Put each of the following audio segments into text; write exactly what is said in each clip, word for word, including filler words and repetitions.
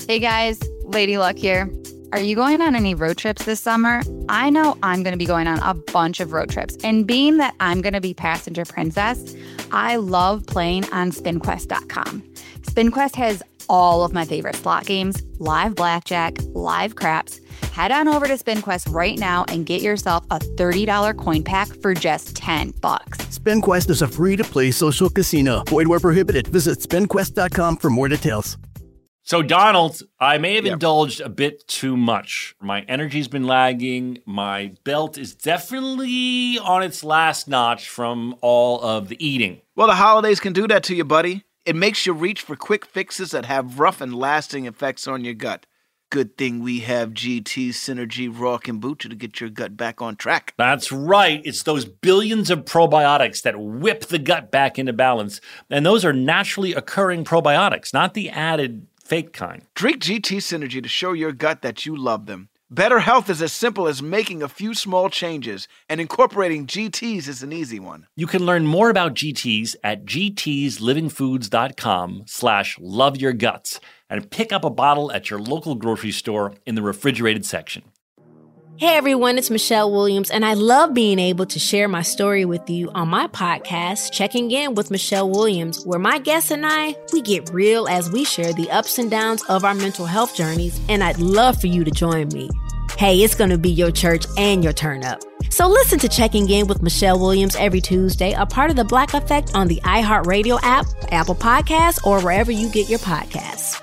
Hey guys, Lady Luck here. Are you going on any road trips this summer? I know I'm going to be going on a bunch of road trips. And being that I'm going to be passenger princess, I love playing on spin quest dot com. SpinQuest has all of my favorite slot games, live blackjack, live craps. Head on over to SpinQuest right now and get yourself a thirty dollars coin pack for just ten bucks. SpinQuest is a free-to-play social casino. Void where prohibited. Visit spin quest dot com for more details. So, Donald, I may have Yep. indulged a bit too much. My energy's been lagging. My belt is definitely on its last notch from all of the eating. Well, the holidays can do that to you, buddy. It makes you reach for quick fixes that have rough and lasting effects on your gut. Good thing we have G T Synergy Raw Kombucha to get your gut back on track. That's right. It's those billions of probiotics that whip the gut back into balance. And those are naturally occurring probiotics, not the added fake kind. Drink G T Synergy to show your gut that you love them. Better health is as simple as making a few small changes, and incorporating G Ts is an easy one. You can learn more about G Ts at gtslivingfoods.com slash loveyourguts and pick up a bottle at your local grocery store in the refrigerated section. Hey everyone, it's Michelle Williams, and I love being able to share my story with you on my podcast, Checking In with Michelle Williams, where my guests and I, we get real as we share the ups and downs of our mental health journeys, and I'd love for you to join me. Hey, it's going to be your church and your turn up. So listen to Checking In with Michelle Williams every Tuesday, a part of the Black Effect on the iHeartRadio app, Apple Podcasts, or wherever you get your podcasts.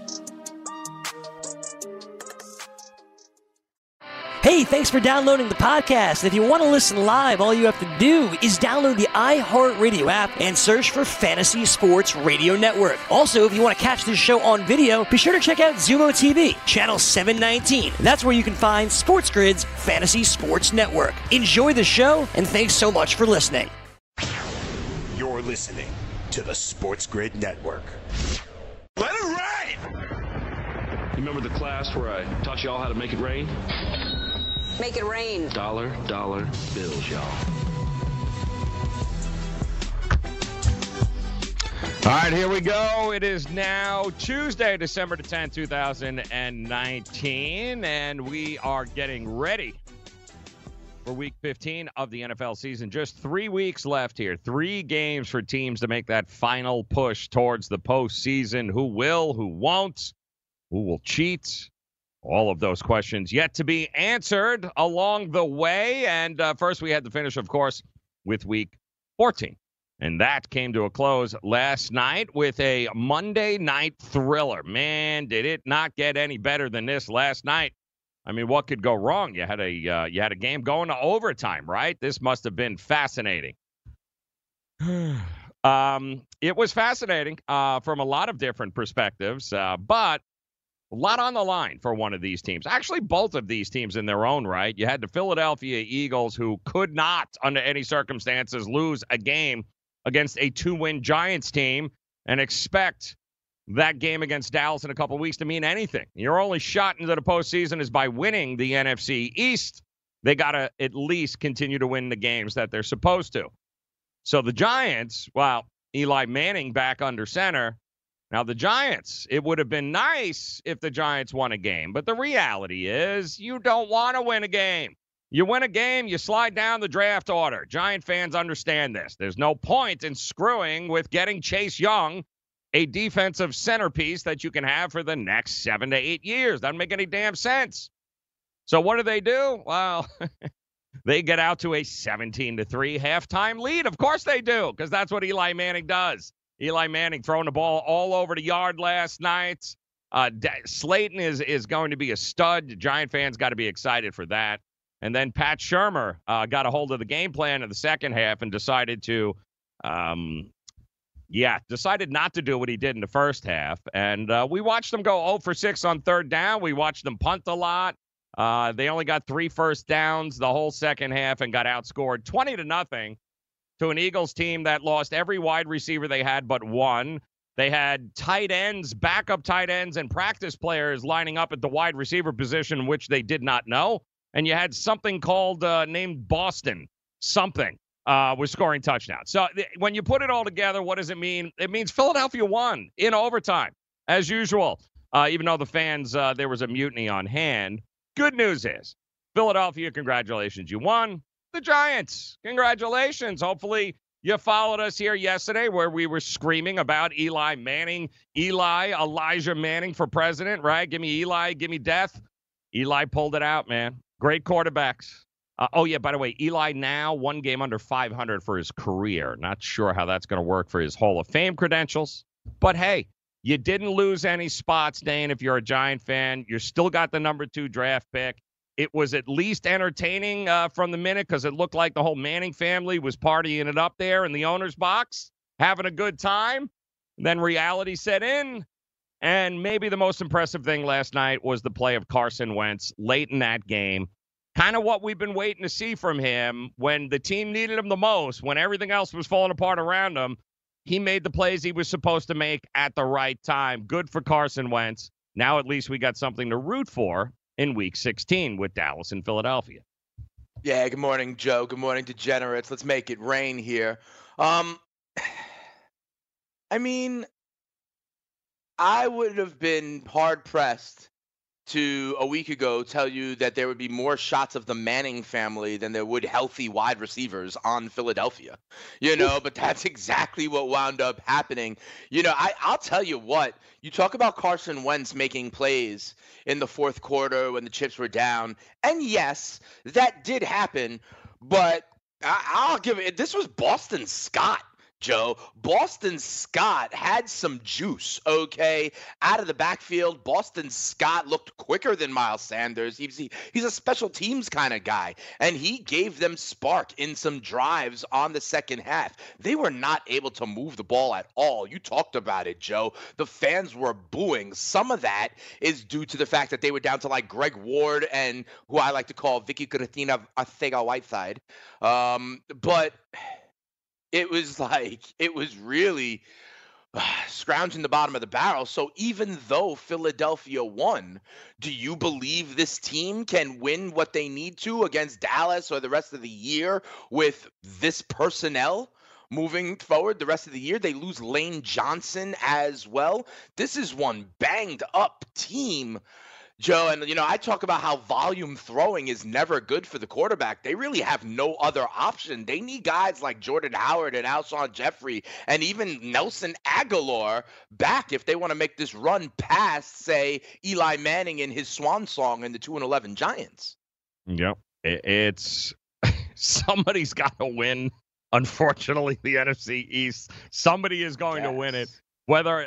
Hey, thanks for downloading the podcast. If you want to listen live, all you have to do is download the iHeartRadio app and search for Fantasy Sports Radio Network. Also, if you want to catch this show on video, be sure to check out Zumo T V, channel seven nineteen. That's where you can find Sports Grid's Fantasy Sports Network. Enjoy the show, and thanks so much for listening. You're listening to the Sports Grid Network. Let it rain! You remember the class where I taught y'all how to make it rain? Make it rain. Dollar, dollar bills, y'all. All right, here we go. It is now Tuesday, December the tenth, two thousand nineteen, and we are getting ready for week fifteen of the N F L season. Just three weeks left here. Three games for teams to make that final push towards the postseason. Who will, who won't, who will cheat? All of those questions yet to be answered along the way. And uh, first, we had the finish, of course, with week fourteen. And that came to a close last night with a Monday night thriller. Man, did it not get any better than this last night. I mean, what could go wrong? You had a uh, you had a game going to overtime, right? This must have been fascinating. um, it was fascinating uh, from a lot of different perspectives, uh, but a lot on the line for one of these teams. Actually, both of these teams in their own right. You had the Philadelphia Eagles, who could not, under any circumstances, lose a game against a two-win Giants team and expect that game against Dallas in a couple of weeks to mean anything. Your only shot into the postseason is by winning the N F C East. They got to at least continue to win the games that they're supposed to. So the Giants, well, Eli Manning back under center. Now, the Giants, it would have been nice if the Giants won a game, but the reality is you don't want to win a game. You win a game, you slide down the draft order. Giant fans understand this. There's no point in screwing with getting Chase Young, a defensive centerpiece that you can have for the next seven to eight years. Doesn't make any damn sense. So what do they do? Well, they get out to a seventeen to three halftime lead. Of course they do, because that's what Eli Manning does. Eli Manning throwing the ball all over the yard last night. Uh, D- Slayton is, is going to be a stud. Giant fans got to be excited for that. And then Pat Shurmur uh, got a hold of the game plan in the second half and decided to, um, yeah, decided not to do what he did in the first half. And uh, we watched them go oh for six on third down. We watched them punt a lot. Uh, they only got three first downs the whole second half and got outscored twenty to nothing. To an Eagles team that lost every wide receiver they had but one. They had tight ends, backup tight ends, and practice players lining up at the wide receiver position, which they did not know. And you had something called uh, named Boston, something, uh, was scoring touchdowns. So th- when you put it all together, what does it mean? It means Philadelphia won in overtime, as usual. uh, even though the fans, uh, there was a mutiny on hand. Good news is, Philadelphia, congratulations, you won. The Giants, congratulations. Hopefully you followed us here yesterday where we were screaming about Eli Manning, Eli, Elijah Manning for president, right? Give me Eli, give me death. Eli pulled it out, man. Great quarterbacks. Uh, oh, yeah, by the way, Eli now one game under five hundred for his career. Not sure how that's going to work for his Hall of Fame credentials. But, hey, you didn't lose any spots, Dane, if you're a Giant fan. You still got the number two draft pick. It was at least entertaining uh, from the minute because it looked like the whole Manning family was partying it up there in the owner's box, having a good time. And then reality set in. And maybe the most impressive thing last night was the play of Carson Wentz late in that game. Kind of what we've been waiting to see from him when the team needed him the most, when everything else was falling apart around him. He made the plays he was supposed to make at the right time. Good for Carson Wentz. Now at least we got something to root for in Week sixteen with Dallas and Philadelphia. Yeah, good morning, Joe. Good morning, degenerates. Let's make it rain here. Um, I mean, I would have been hard-pressed to a week ago tell you that there would be more shots of the Manning family than there would healthy wide receivers on Philadelphia, you know, but that's exactly what wound up happening. You know, I, I'll tell you what, you talk about Carson Wentz making plays in the fourth quarter when the chips were down. And yes, that did happen, but I, I'll give it, this was Boston Scott. Joe, Boston Scott had some juice, okay, out of the backfield. Boston Scott looked quicker than Miles Sanders. He's, he, he's a special teams kind of guy, and he gave them spark in some drives on the second half. They were not able to move the ball at all. You talked about it, Joe. The fans were booing. Some of that is due to the fact that they were down to like Greg Ward and who I like to call Vicky Cristina Arcega-Whiteside. Um, but it was like, it was really uh, scrounging the bottom of the barrel. So even though Philadelphia won, do you believe this team can win what they need to against Dallas or the rest of the year with this personnel moving forward the rest of the year? They lose Lane Johnson as well. This is one banged up team, Joe, and, you know, I talk about how volume throwing is never good for the quarterback. They really have no other option. They need guys like Jordan Howard and Alshon Jeffrey and even Nelson Aguilar back if they want to make this run past, say, Eli Manning in his swan song and the two and eleven Giants. Yep. It's somebody's got to win. Unfortunately, the N F C East, somebody is going yes. to win it. Whether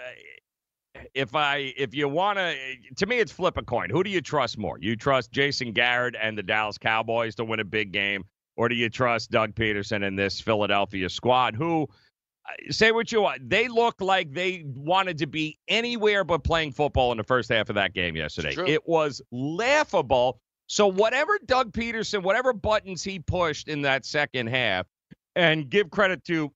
If I, if you want to, to me, it's flip a coin. Who do you trust more? You trust Jason Garrett and the Dallas Cowboys to win a big game, or do you trust Doug Peterson and this Philadelphia squad who, say what you want, they look like they wanted to be anywhere but playing football in the first half of that game yesterday. It was laughable. So whatever Doug Peterson, whatever buttons he pushed in that second half, and give credit to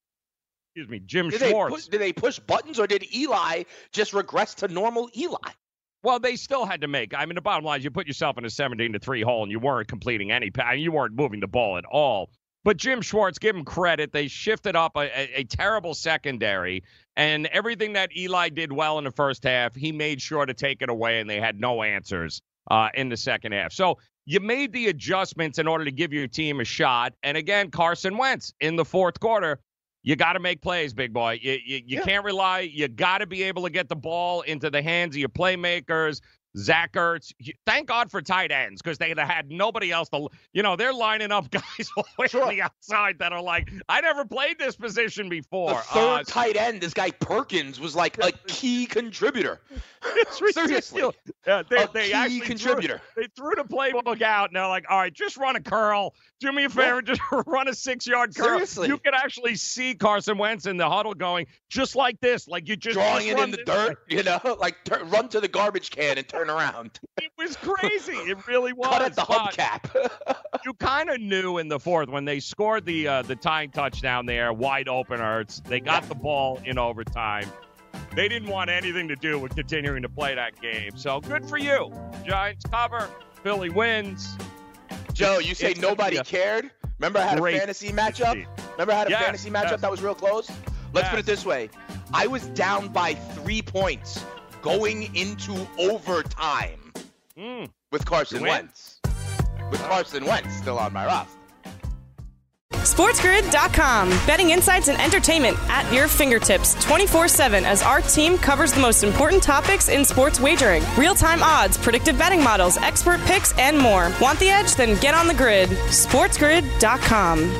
Excuse me, Jim did Schwartz. They push, did they push buttons, or did Eli just regress to normal Eli? Well, they still had to make. I mean, the bottom line is you put yourself in a seventeen to three hole, and you weren't completing any pass. You weren't moving the ball at all. But Jim Schwartz, give him credit. They shifted up a, a, a terrible secondary, and everything that Eli did well in the first half, he made sure to take it away, and they had no answers uh, in the second half. So you made the adjustments in order to give your team a shot. And again, Carson Wentz in the fourth quarter. You got to make plays, big boy. You, you, you yeah. can't rely. You got to be able to get the ball into the hands of your playmakers. Zach Ertz. Thank God for tight ends because they had nobody else to, you know, they're lining up guys all the way sure. on the outside that are like, I never played this position before. The third uh, tight end, this guy Perkins, was like a key contributor. It's Seriously. Yeah, they, a they key actually contributor. Threw, they threw the playbook out, and they're like, all right, just run a curl. Do me a favor, yeah. just run a six-yard curl. Seriously. You could actually see Carson Wentz in the huddle going just like this. Like you just Drawing just it in the dirt, way. you know, like tur- run to the garbage can and turn around. It was crazy. It really was. Cut at the hubcap. You kind of knew in the fourth when they scored the uh, the tying touchdown there, wide open Ertz. They got yeah. the ball in overtime. They didn't want anything to do with continuing to play that game. So good for you. Giants cover. Philly wins. Joe, you say it's nobody cared? Remember I had a fantasy matchup? Remember I had a yes, fantasy matchup yes. that was real close? Let's yes. put it this way. I was down by three points going into overtime mm. with Carson Wentz. With Carson Wentz still on my roster. SportsGrid dot com. Betting insights and entertainment at your fingertips twenty-four seven as our team covers the most important topics in sports wagering. Real-time odds, predictive betting models, expert picks, and more. Want the edge? Then get on the grid. SportsGrid dot com.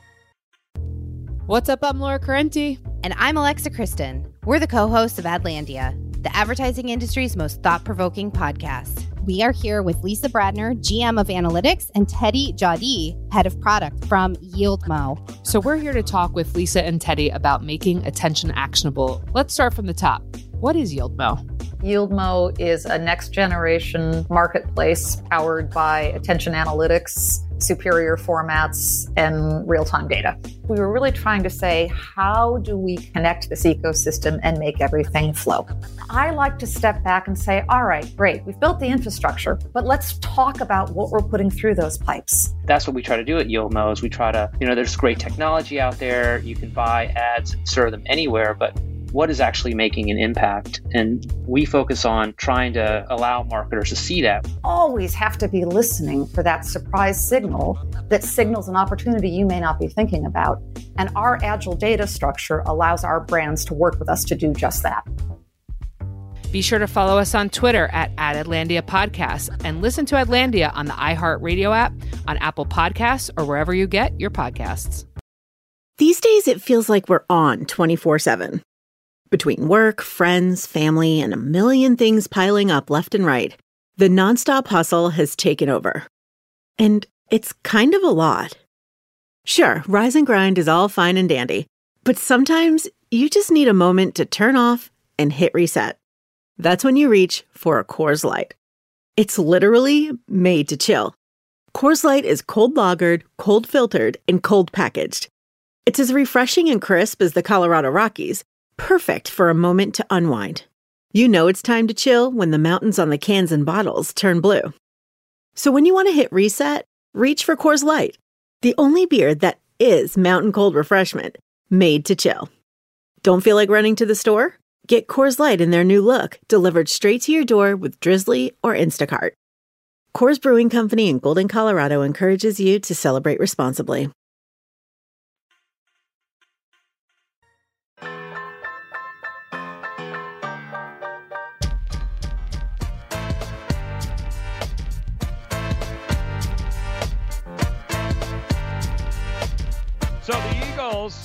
What's up? I'm Laura Carenti. And I'm Alexa Kristen. We're the co-hosts of Adlandia, the advertising industry's most thought-provoking podcast. We are here with Lisa Bradner, G M of Analytics, and Teddy Jadi, Head of Product from YieldMo. So we're here to talk with Lisa and Teddy about making attention actionable. Let's start from the top. What is YieldMo? YieldMo is a next-generation marketplace powered by attention analytics, superior formats, and real-time data. We were really trying to say, how do we connect this ecosystem and make everything flow? I like to step back and say, all right, great, we've built the infrastructure, but let's talk about what we're putting through those pipes. That's what we try to do at YieldMo is we try to, you know, there's great technology out there. You can buy ads and serve them anywhere, but what is actually making an impact? And we focus on trying to allow marketers to see that. Always have to be listening for that surprise signal that signals an opportunity you may not be thinking about. And our agile data structure allows our brands to work with us to do just that. Be sure to follow us on Twitter at, at Adlandia Podcasts and listen to Adlandia on the iHeartRadio app, on Apple Podcasts, or wherever you get your podcasts. These days, it feels like we're on twenty-four seven. Between work, friends, family, and a million things piling up left and right, the nonstop hustle has taken over. And it's kind of a lot. Sure, rise and grind is all fine and dandy, but sometimes you just need a moment to turn off and hit reset. That's when you reach for a Coors Light. It's literally made to chill. Coors Light is cold lagered, cold filtered, and cold packaged. It's as refreshing and crisp as the Colorado Rockies, perfect for a moment to unwind. You know it's time to chill when the mountains on the cans and bottles turn blue. So when you want to hit reset, reach for Coors Light, the only beer that is mountain cold refreshment, made to chill. Don't feel like running to the store? Get Coors Light in their new look, delivered straight to your door with Drizzly or Instacart. Coors Brewing Company in Golden, Colorado encourages you to celebrate responsibly. So the Eagles,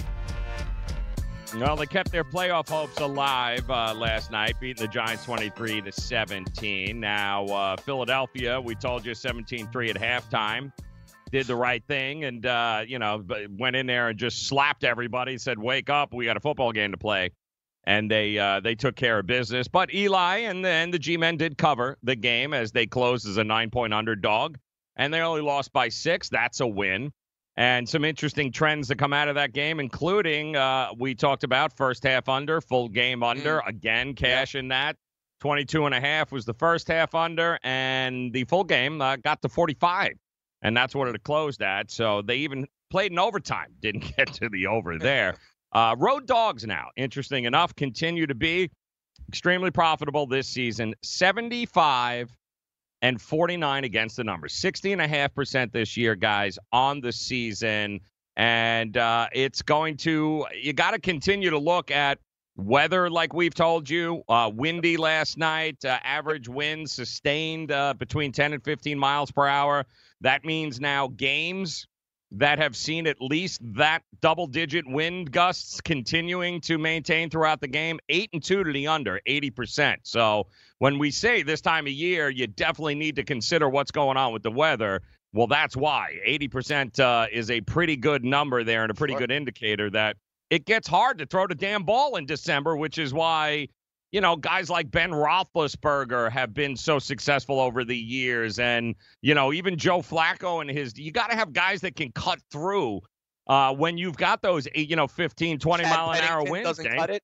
well, they kept their playoff hopes alive uh, last night, beating the Giants twenty-three to seventeen. Now, uh, Philadelphia, we told you seventeen three at halftime, did the right thing and, uh, you know, went in there and just slapped everybody, said, wake up, we got a football game to play. And they uh, they took care of business. But Eli and then the G-men did cover the game as they closed as a nine-point underdog. And they only lost by six. That's a win. And some interesting trends that come out of that game, including uh, we talked about first half under, full game under. Mm. Again, cash in that. twenty-two and a half was the first half under, and the full game uh, got to forty-five. And that's what it closed at. So they even played in overtime. Didn't get to the over there. Uh, road dogs now, interesting enough, continue to be extremely profitable this season. seventy-five and forty-nine against the numbers. sixty and a half percent this year, guys, on the season. And uh, it's going to, you got to continue to look at weather, like we've told you. Uh, windy last night, uh, average winds sustained uh, between ten and fifteen miles per hour. That means now games that have seen at least that double-digit wind gusts continuing to maintain throughout the game. Eight and two to the under, eighty percent. So when we say this time of year, you definitely need to consider what's going on with the weather. Well, that's why. eighty percent uh, is a pretty good number there and a pretty sure. good indicator that it gets hard to throw the damn ball in December, which is why, you know, guys like Ben Roethlisberger have been so successful over the years. And, you know, even Joe Flacco and his, you got to have guys that can cut through uh, when you've got those, you know, fifteen, twenty Chad mile an hour Pennington winds. Doesn't cut it.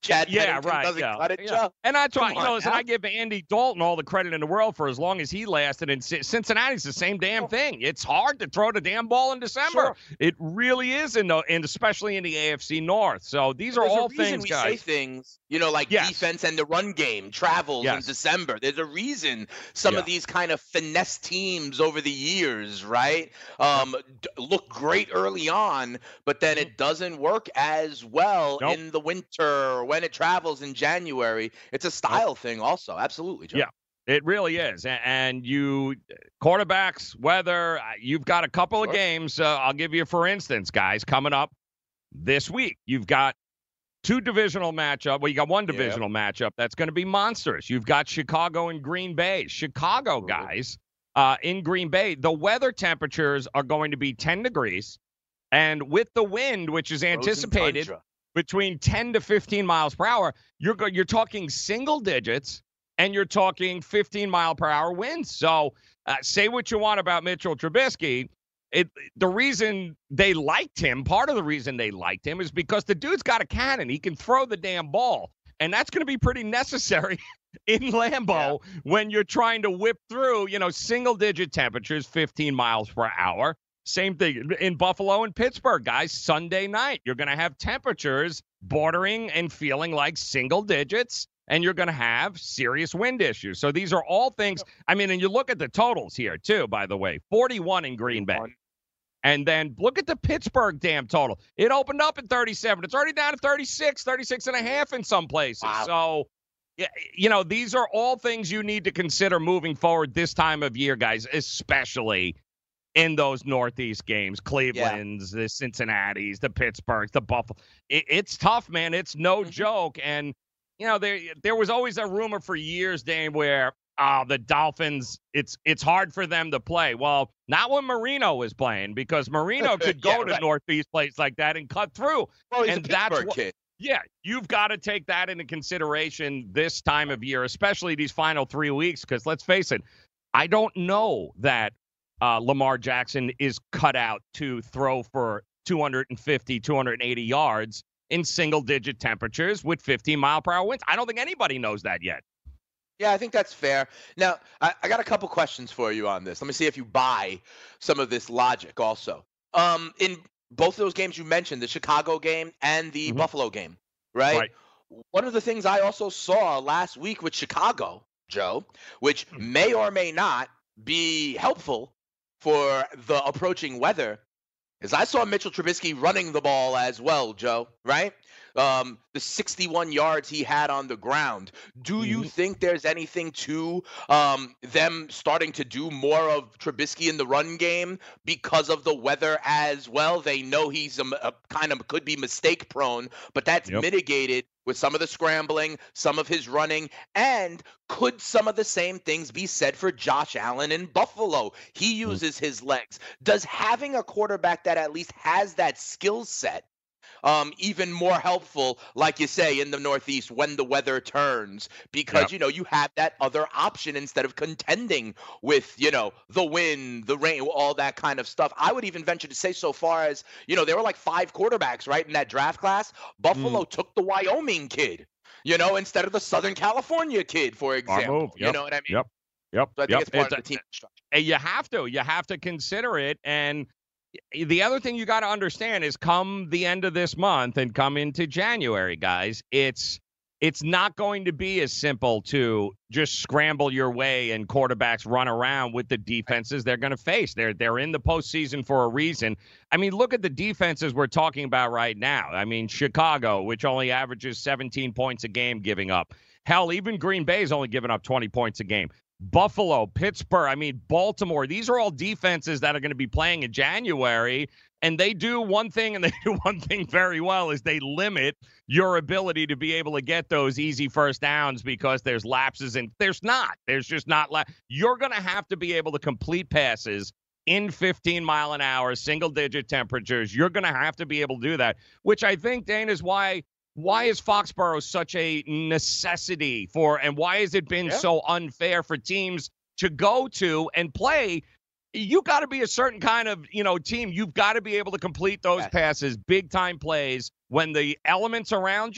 Chad yeah, Pennington right, doesn't yeah, cut it, yeah. Joe. And that's why, Come you know, on listen, now. I give Andy Dalton all the credit in the world for as long as he lasted. And C- Cincinnati's the same damn thing. It's hard to throw the damn ball in December. Sure. It really is, in the, and especially in the A F C North. So these are There's all a reason things, we guys. say things, you know, like Yes. defense and the run game travels in Yes. December. There's a reason some Yeah. of these kind of finesse teams over the years, right, um, d- look great early on, but then it doesn't work as well Nope. in the winter or when it travels in January. It's a style thing also. Absolutely, Joe. Yeah. It really is. A- And you, quarterbacks, weather, uh, you've got a couple of Sure. games. Uh, I'll give you, for instance, guys, coming up this week. You've got two divisional matchup. Well, you got one divisional matchup that's going to be monstrous. You've got Chicago and Green Bay. Chicago, guys, uh, in Green Bay, the weather temperatures are going to be ten degrees. And with the wind, which is Frozen anticipated tundra. between ten to fifteen miles per hour, you're go- you're talking single digits, and you're talking fifteen mile per hour winds. So uh, say what you want about Mitchell Trubisky. It, the reason they liked him, part of the reason they liked him is because the dude's got a cannon. He can throw the damn ball. And that's going to be pretty necessary in Lambeau yeah. when you're trying to whip through, you know, single digit temperatures, fifteen miles per hour. Same thing in Buffalo and Pittsburgh, guys. Sunday night, you're going to have temperatures bordering and feeling like single digits, and you're going to have serious wind issues. So these are all things. I mean, and you look at the totals here, too, by the way, forty-one in Green Bay. And then look at the Pittsburgh damn total. It opened up at thirty-seven. It's already down to thirty-six, thirty-six and a half in some places. Wow. So, yeah, you know, these are all things you need to consider moving forward this time of year, guys, especially in those Northeast games, Cleveland's, yeah. the Cincinnati's, the Pittsburghs, the Buffalo. It, it's tough, man. It's no mm-hmm. joke. And, you know, there there was always a rumor for years, Dane, where oh, the Dolphins, it's it's hard for them to play. Well, not when Marino was playing, because Marino could go yeah, to right. Northeast places like that and cut through. Well, he's and a that's Pittsburgh what, kid. Yeah, you've got to take that into consideration this time of year, especially these final three weeks, because let's face it, I don't know that uh, Lamar Jackson is cut out to throw for two fifty, two eighty yards in single-digit temperatures with fifteen mile per hour winds. I don't think anybody knows that yet. Yeah, I think that's fair. Now, I, I got a couple questions for you on this. Let me see if you buy some of this logic also. Um, in both of those games you mentioned, the Chicago game and the mm-hmm. Buffalo game, right? right? One of the things I also saw last week with Chicago, Joe, which mm-hmm. may or may not be helpful for the approaching weather, is I saw Mitchell Trubisky running the ball as well, Joe, right? Um, the sixty-one yards he had on the ground. Do mm-hmm. you think there's anything to um, them starting to do more of Trubisky in the run game because of the weather as well? They know he's a, a kind of could be mistake prone, but that's yep. mitigated with some of the scrambling, some of his running, and could some of the same things be said for Josh Allen in Buffalo? He uses mm-hmm. his legs. Does having a quarterback that at least has that skill set Um, even more helpful, like you say, in the Northeast when the weather turns, because, yep. you know, you have that other option instead of contending with, you know, the wind, the rain, all that kind of stuff. I would even venture to say so far as, you know, there were like five quarterbacks, right, in that draft class. Buffalo mm. took the Wyoming kid, you know, instead of the Southern California kid, for example. Yep. You know what I mean? Yep. Yep. So I think yep. it's part it's of the team structure. You have to. You have to consider it. And the other thing you got to understand is come the end of this month and come into January, guys, it's it's not going to be as simple to just scramble your way and quarterbacks run around with the defenses they're going to face. They're they're in the postseason for a reason. I mean, look at the defenses we're talking about right now. I mean, Chicago, which only averages seventeen points a game giving up. Hell, even Green Bay is only giving up twenty points a game. Buffalo, Pittsburgh, I mean, Baltimore, these are all defenses that are going to be playing in January, and they do one thing, and they do one thing very well, is they limit your ability to be able to get those easy first downs because there's lapses, and there's not. There's just not. La- You're going to have to be able to complete passes in fifteen mile an hour, single-digit temperatures. You're going to have to be able to do that, which I think, Dane, is why Why is Foxborough such a necessity for, and why has it been yeah. so unfair for teams to go to and play? You got to be a certain kind of, you know, team. You've got to be able to complete those yes. passes, big time plays when the elements around you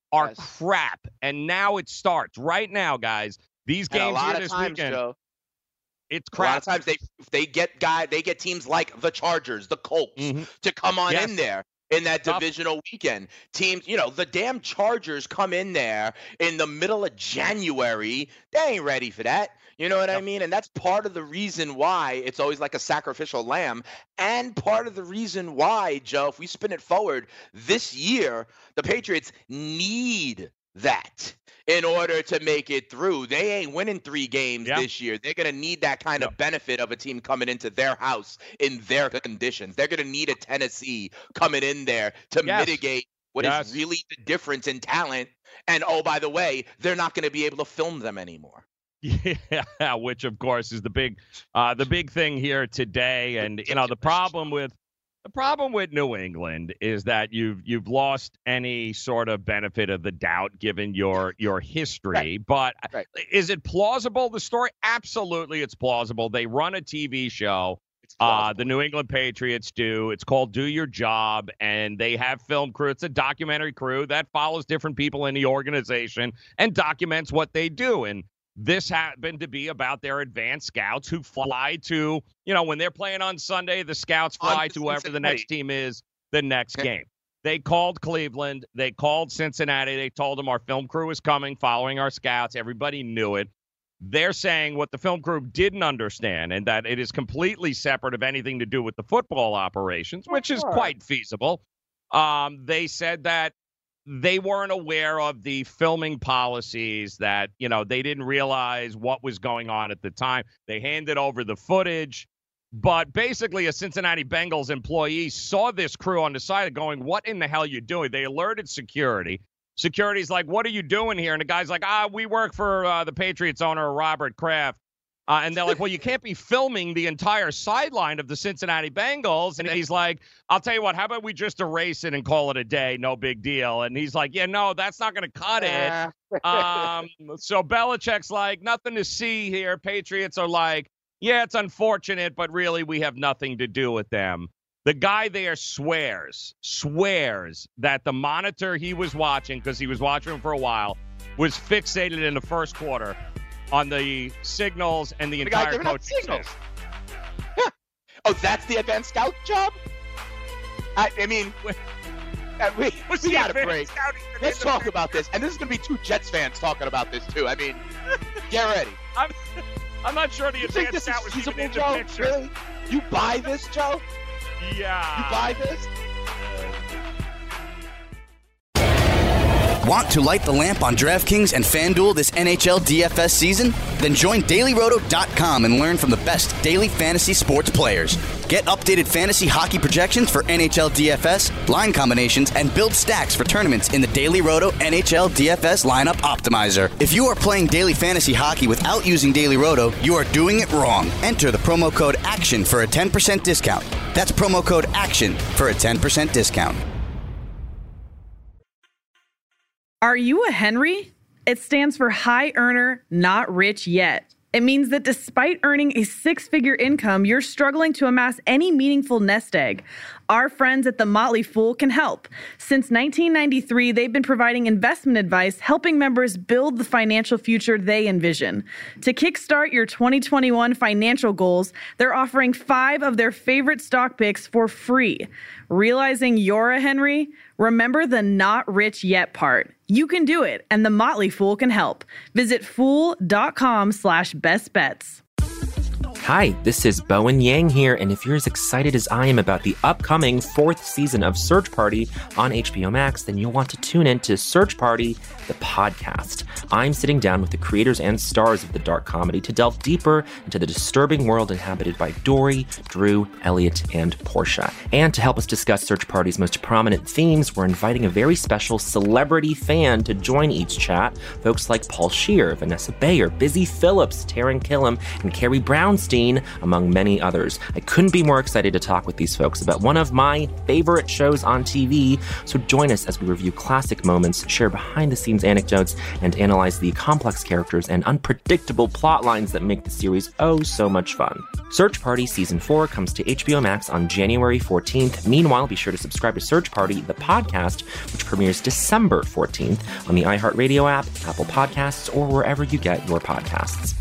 are Yes. crap. And now it starts right now, guys. These And a games lot here of this times, weekend, Joe, it's a lot crap. of times they they get guy they get teams like the Chargers, the Colts to come on Yes. in there in that Tough. divisional weekend. Teams, you know, the damn Chargers come in there in the middle of January. They ain't ready for that. You know what I mean? And that's part of the reason why it's always like a sacrificial lamb. And part of the reason why, Joe, if we spin it forward, this year, the Patriots need that in order to make it through. They ain't winning three games Yeah. this year. They're going to need that kind of benefit of a team coming into their house in their conditions. They're going to need a Tennessee coming in there to Yes. mitigate what is Yes. really the difference in talent. And, oh, by the way, they're not going to be able to film them anymore. Yeah, which of course is the big, uh, the big thing here today. And you know, the problem with the problem with New England is that you've you've lost any sort of benefit of the doubt given your your history. Right. But Right. is it plausible? The story, absolutely, it's plausible. They run a T V show. It's Uh, plausible. the New England Patriots do. It's called Do Your Job, and they have film crew. It's a documentary crew that follows different people in the organization and documents what they do. And this happened to be about their advanced scouts who fly to, you know, when they're playing on Sunday, the scouts On fly to to whoever the Cincinnati. next team is the next Okay. game. They called Cleveland. They called Cincinnati. They told them our film crew is coming, following our scouts. Everybody knew it. They're saying what the film crew didn't understand, and that it is completely separate of anything to do with the football operations, which is Sure. quite feasible. Um, they said that they weren't aware of the filming policies, that, you know, they didn't realize what was going on at the time. They handed over the footage. But basically, a Cincinnati Bengals employee saw this crew on the side going, what in the hell are you doing? They alerted security. Security's like, what are you doing here? And the guy's like, ah, we work for uh, the Patriots owner, Robert Kraft. Uh, and they're like, well, you can't be filming the entire sideline of the Cincinnati Bengals. And he's like, I'll tell you what, how about we just erase it and call it a day? No big deal. And he's like, yeah, no, that's not going to cut it. Um, so Belichick's like, nothing to see here. Patriots are like, yeah, it's unfortunate, but really we have nothing to do with them. The guy there swears, swears that the monitor he was watching, because he was watching him for a while, was fixated in the first quarter on the signals and the, The guy entire giving out coaching signals. staff. Yeah. Oh, that's the advanced scout job? I, I mean, uh, we, What's we the got a advanced break. scouting for Let's the talk about this. And this is going to be two Jets fans talking about this, too. I mean, get ready. I'm, I'm not sure the You think advanced this scout is was even feasible, in the Joe? picture. Really? You buy this, Joe? Yeah. You buy this? Want to light the lamp on DraftKings and FanDuel this N H L D F S season? Then join Daily Roto dot com and learn from the best daily fantasy sports players. Get updated fantasy hockey projections for N H L D F S, line combinations, and build stacks for tournaments in the Daily Roto N H L D F S Lineup Optimizer. If you are playing daily fantasy hockey without using Daily Roto, you are doing it wrong. Enter the promo code ACTION for a ten percent discount. That's promo code ACTION for a ten percent discount. Are you a Henry? It stands for High Earner, Not Rich Yet. It means that despite earning a six-figure income, you're struggling to amass any meaningful nest egg. Our friends at The Motley Fool can help. Since nineteen ninety-three, they've been providing investment advice, helping members build the financial future they envision. To kickstart your twenty twenty-one financial goals, they're offering five of their favorite stock picks for free. Realizing you're a Henry? Remember the not rich yet part. You can do it, and The Motley Fool can help. Visit fool.com slash best bets. Hi, this is Bowen Yang here, and if you're as excited as I am about the upcoming fourth season of Search Party on H B O Max, then you'll want to tune in to Search Party, the podcast. I'm sitting down with the creators and stars of the dark comedy to delve deeper into the disturbing world inhabited by Dory, Drew, Elliot, and Portia. And to help us discuss Search Party's most prominent themes, we're inviting a very special celebrity fan to join each chat. Folks like Paul Scheer, Vanessa Bayer, Busy Phillips, Taran Killam, and Carrie Brownstein Machine, among many others. I couldn't be more excited to talk with these folks about one of my favorite shows on T V, so join us as we review classic moments, share behind-the-scenes anecdotes, and analyze the complex characters and unpredictable plot lines that make the series oh so much fun. Search Party Season four comes to H B O Max on January fourteenth. Meanwhile, be sure to subscribe to Search Party, the podcast, which premieres December fourteenth on the iHeartRadio app, Apple Podcasts, or wherever you get your podcasts.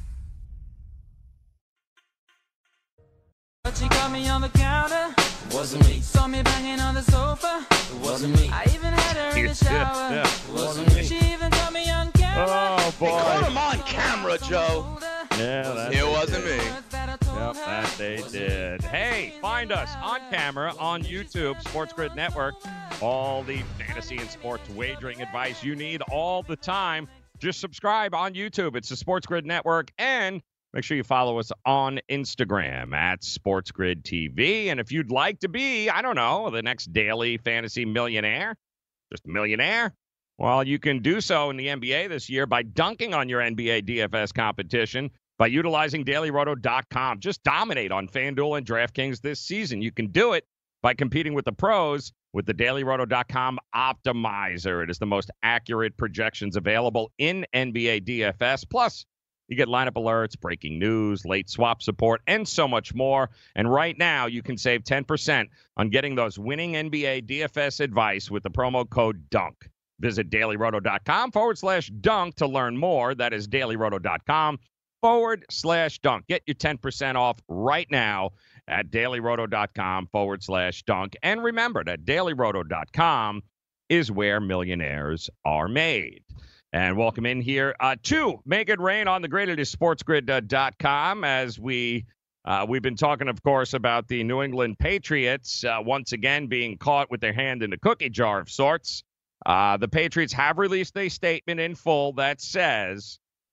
She caught me on the counter. Wasn't me. Saw me banging on the sofa. It wasn't me. I even had her in the shower. Yeah, It wasn't me. She even caught me on camera. Oh, boy. They caught him on camera, Joe. Yeah, that It wasn't did. me. Yep, that they did. Hey, find us on camera on YouTube, Sports Grid Network. All the fantasy and sports wagering advice you need all the time. Just subscribe on YouTube. It's the Sports Grid Network. And make sure you follow us on Instagram at Sports Grid T V. And if you'd like to be, I don't know, the next daily fantasy millionaire, just a millionaire, well, you can do so in the N B A this year by dunking on your N B A D F S competition by utilizing Daily Roto dot com. Just dominate on FanDuel and DraftKings this season. You can do it by competing with the pros with the Daily Roto dot com Optimizer. It is the most accurate projections available in N B A D F S. Plus, you get lineup alerts, breaking news, late swap support, and so much more. And right now, you can save ten percent on getting those winning N B A D F S advice with the promo code DUNK. Visit Daily Roto dot com forward slash dunk to learn more. That is Daily Roto dot com forward slash dunk. Get your ten percent off right now at Daily Roto dot com forward slash dunk. And remember that Daily Roto dot com is where millionaires are made. And welcome in here uh, to Make It Rain on the Grid. It is sports grid dot com as we, uh, we've been talking, of course, about the New England Patriots uh, once again being caught with their hand in a cookie jar of sorts. Uh, the Patriots have released a statement in full that says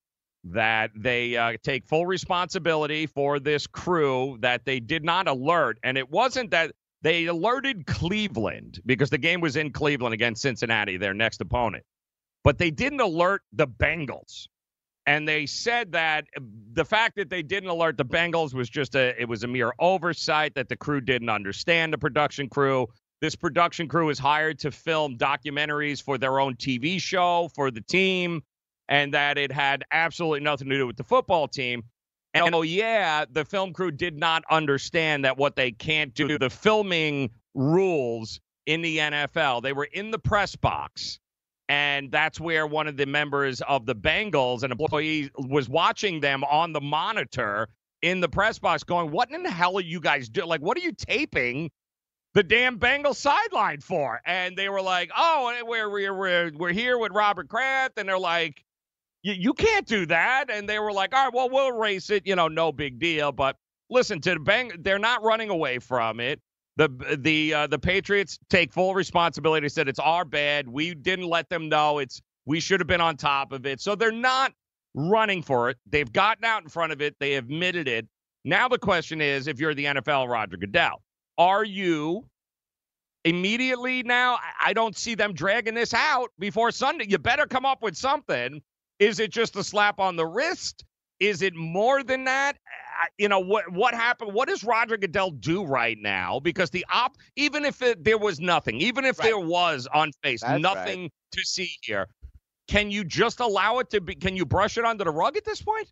that they uh, take full responsibility for this crew that they did not alert. And it wasn't that they alerted Cleveland because the game was in Cleveland against Cincinnati, their next opponent. But they didn't alert the Bengals. And they said that the fact that they didn't alert the Bengals was just a, it was a mere oversight, that the crew didn't understand the production crew. This production crew is hired to film documentaries for their own T V show for the team, and that it had absolutely nothing to do with the football team. And oh yeah, the film crew did not understand that what they can't do, the filming rules in the N F L. They were in the press box. And that's where one of the members of the Bengals, an employee, was watching them on the monitor in the press box going, what in the hell are you guys doing? Like, what are you taping the damn Bengals sideline for? And they were like, oh, we're, we're, we're, we're here with Robert Kraft. And they're like, you can't do that. And they were like, all right, well, we'll erase it. You know, no big deal. But listen, to the Beng, they're not running away from it. The the uh, the Patriots take full responsibility. They said it's our bad. We didn't let them know. It's we should have been on top of it. So they're not running for it. They've gotten out in front of it. They admitted it. Now the question is, if you're the N F L, Roger Goodell, are you immediately now? I don't see them dragging this out before Sunday. You better come up with something. Is it just a slap on the wrist? Is it more than that? You know, what what happened? What does Roger Goodell do right now? Because the op, even if it, there was nothing, even if right. there was on face, That's nothing right. to see here, can you just allow it to be? Can you brush it under the rug at this point?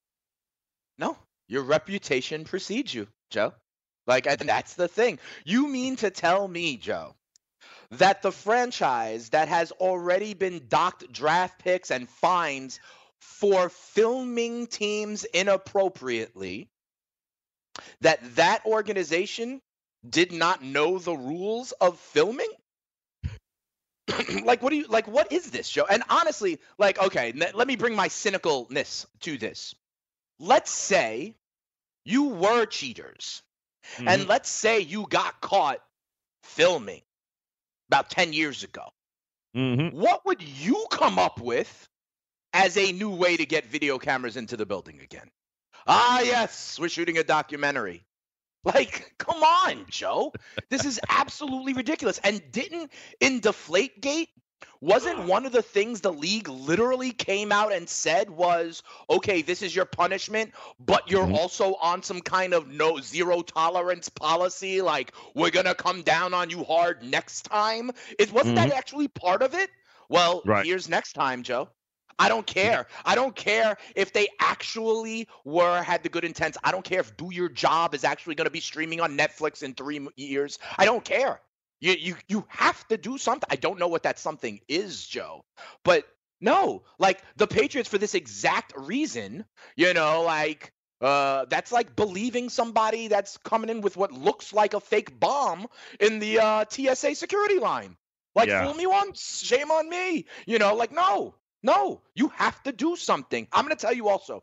No, your reputation precedes you, Joe. Like, and that's the thing. You mean to tell me, Joe, that the franchise that has already been docked draft picks and fines for filming teams inappropriately, that that organization did not know the rules of filming? Like, what do you, like, what is this, Joe? And honestly, like, okay, let me bring my cynicalness to this. Let's say you were cheaters, mm-hmm. and let's say you got caught filming about ten years ago. Mm-hmm. What would you come up with as a new way to get video cameras into the building again? Ah, yes, we're shooting a documentary. Like, come on, Joe. This is absolutely ridiculous. And didn't, in Deflategate, Wasn't one of the things the league literally came out and said was, okay, this is your punishment, but you're mm-hmm. also on some kind of no zero tolerance policy, like we're going to come down on you hard next time? It wasn't mm-hmm. that actually part of it? Well, right. here's next time, Joe. I don't care. I don't care if they actually were had the good intents. I don't care if Do Your Job is actually going to be streaming on Netflix in three years. I don't care. You you you have to do something. I don't know what that something is, Joe. But no, like the Patriots for this exact reason, you know, like uh, that's like believing somebody that's coming in with what looks like a fake bomb in the uh, T S A security line. Like, yeah. fool me once, shame on me. You know, like, no, no, you have to do something. I'm going to tell you also.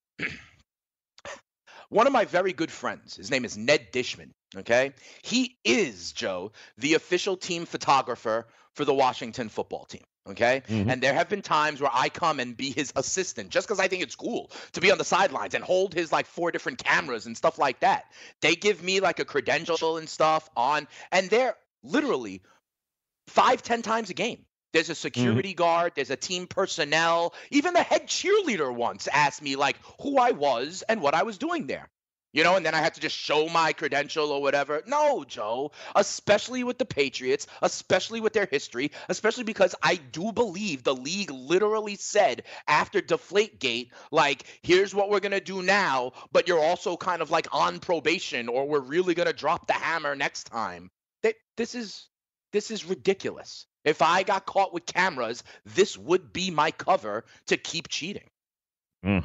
One of my very good friends, his name is Ned Dishman, okay? He is, Joe, the official team photographer for the Washington football team, okay? Mm-hmm. And there have been times where I come and be his assistant just because I think it's cool to be on the sidelines and hold his, like, four different cameras and stuff like that. They give me, like, a credential and stuff on, and they're literally five, ten times a game. There's a security mm-hmm. guard. There's a team personnel. Even the head cheerleader once asked me, like, who I was and what I was doing there. You know, and then I had to just show my credential or whatever. No, Joe, especially with the Patriots, especially with their history, especially because I do believe the league literally said after Deflategate, like, here's what we're going to do now, but you're also kind of like on probation or we're really going to drop the hammer next time. That This is this is ridiculous. If I got caught with cameras, this would be my cover to keep cheating. Mm.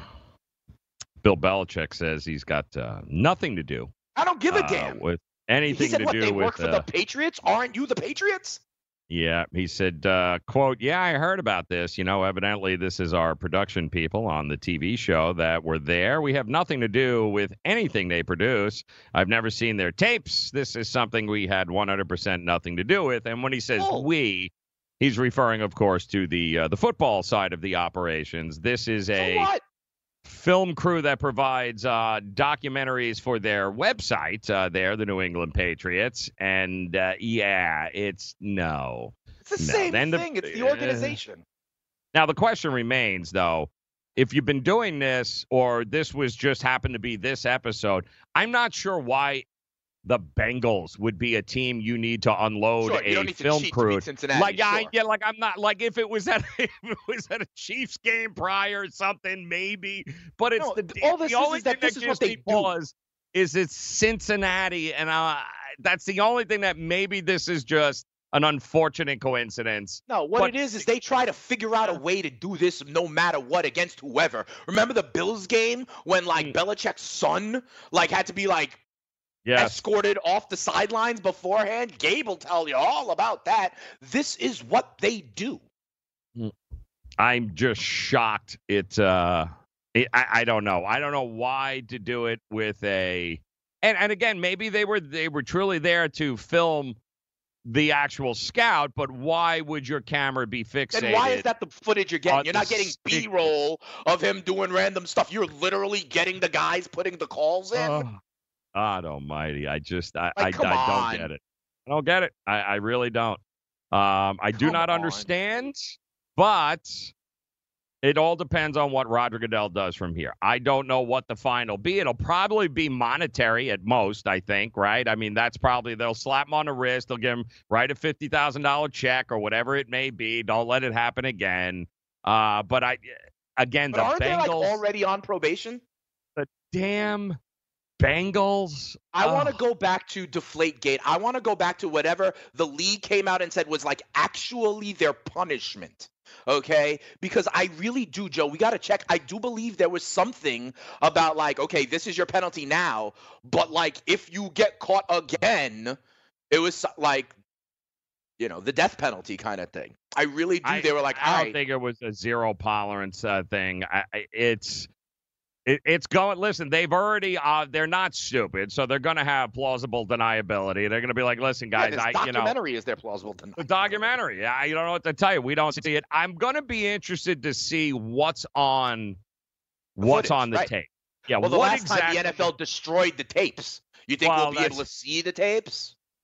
Bill Belichick says he's got uh, nothing to do. I don't give a uh, damn. With anything he said, to what, do they with work for uh, the Patriots? Aren't you the Patriots? Yeah, he said, uh, quote, yeah, I heard about this. You know, evidently this is our production people on the T V show that were there. We have nothing to do with anything they produce. I've never seen their tapes. This is something we had one hundred percent nothing to do with. And when he says oh. we, he's referring, of course, to the uh, the football side of the operations. This is a so film crew that provides uh, documentaries for their website. Uh, they're the New England Patriots. And, uh, yeah, it's no. It's the no. same then thing. The, it's the organization. Uh, now, the question remains, though, if you've been doing this or this was just happened to be this episode, I'm not sure why the Bengals would be a team you need to unload sure, you a don't need film to cheat crew. To beat Cincinnati, like sure. I, yeah, like I'm not like if it was at if it was at a Chiefs game prior or something, maybe. But it's no, the, all this the is, only is that thing this that is gives what they me do. pause is it's Cincinnati, and uh, that's the only thing that maybe this is just an unfortunate coincidence. No, what but, it is is they try to figure out a way to do this no matter what against whoever. Remember the Bills game when like mm. Belichick's son like had to be like Yes. escorted off the sidelines beforehand? Gabe will tell you all about that. This is what they do. I'm just shocked. It, uh, it, I, I don't know. I don't know why to do it with a, and, and again, maybe they were, they were truly there to film the actual scout, but why would your camera be fixated? And why is that the footage you're getting? You're not getting B-roll of him doing random stuff. You're literally getting the guys putting the calls in. Uh, God almighty. I just, I, like, I, I don't on. get it. I don't get it. I, I really don't. Um, I do come not on. understand, but it all depends on what Roger Goodell does from here. I don't know what the fine will be. It'll probably be monetary at most, I think, right? I mean, that's probably, they'll slap him on the wrist. They'll give him, write a fifty thousand dollars check or whatever it may be. Don't let it happen again. Uh, but I, again, but the aren't Bengals. They, like, already on probation? The damn Bengals. I oh. want to go back to Deflategate. I want to go back to whatever the league came out and said was like actually their punishment. Okay, because I really do, Joe. We got to check. I do believe there was something about like, okay, this is your penalty now, but like if you get caught again, it was like, you know, the death penalty kind of thing. I really do. I, they were like, I don't right. think it was a zero tolerance uh, thing. I, I, it's. It, it's going. Listen, they've already. Uh, they're not stupid, so they're going to have plausible deniability. They're going to be like, "Listen, guys, yeah, I, you know, documentary is their plausible deniability. The documentary. I you don't know what to tell you. We don't see it. I'm going to be interested to see what's on, the what's footage, on the right. tape. Yeah. Well, the what last exactly, time the N F L destroyed the tapes, you think well, we'll be able to see the tapes?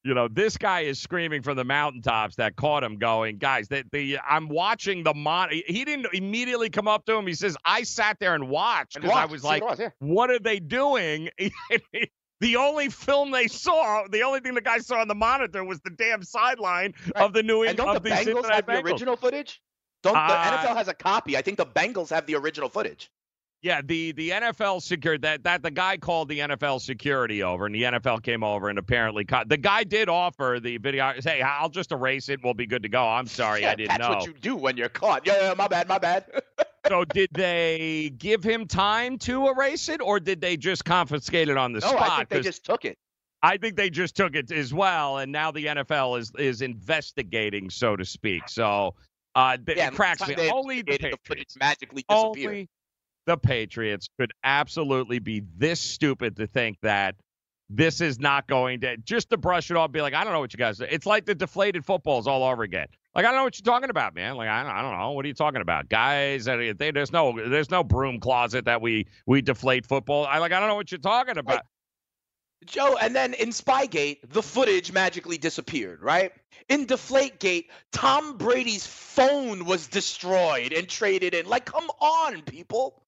You know, this guy is screaming from the mountaintops that caught him going, guys, the, the, I'm watching the mon. He didn't immediately come up to him. He says, I sat there and watched because I was like, was, yeah. what are they doing? The only film they saw, the only thing the guy saw on the monitor was the damn sideline right. of the New England. And don't the, the Bengals have Bengals. the original footage? Don't uh, the N F L has a copy? I think the Bengals have the original footage. Yeah, the, the N F L security, that, that the guy called the N F L security over, and the N F L came over and apparently caught. The guy did offer the video, say, I'll just erase it, we'll be good to go. I'm sorry, yeah, I didn't that's know. That's what you do when you're caught. Yeah, yeah, my bad, my bad. So did they give him time to erase it, or did they just confiscate it on the no, spot? No, I think they just took it. I think they just took it as well, and now the N F L is is investigating, so to speak. So uh, yeah, it cracks me. Only the Patriots the magically disappeared. Only the Patriots could absolutely be this stupid to think that this is not going to, just to brush it off, be like, I don't know what you guys do. It's like the deflated footballs all over again. Like, I don't know what you're talking about, man. Like, I don't, I don't know. What are you talking about? Guys, they, there's no there's no broom closet that we we deflate football. I like, I don't know what you're talking about. Like, Joe, and then in Spygate, the footage magically disappeared, right? In Deflategate, Tom Brady's phone was destroyed and traded in. Like, come on, people.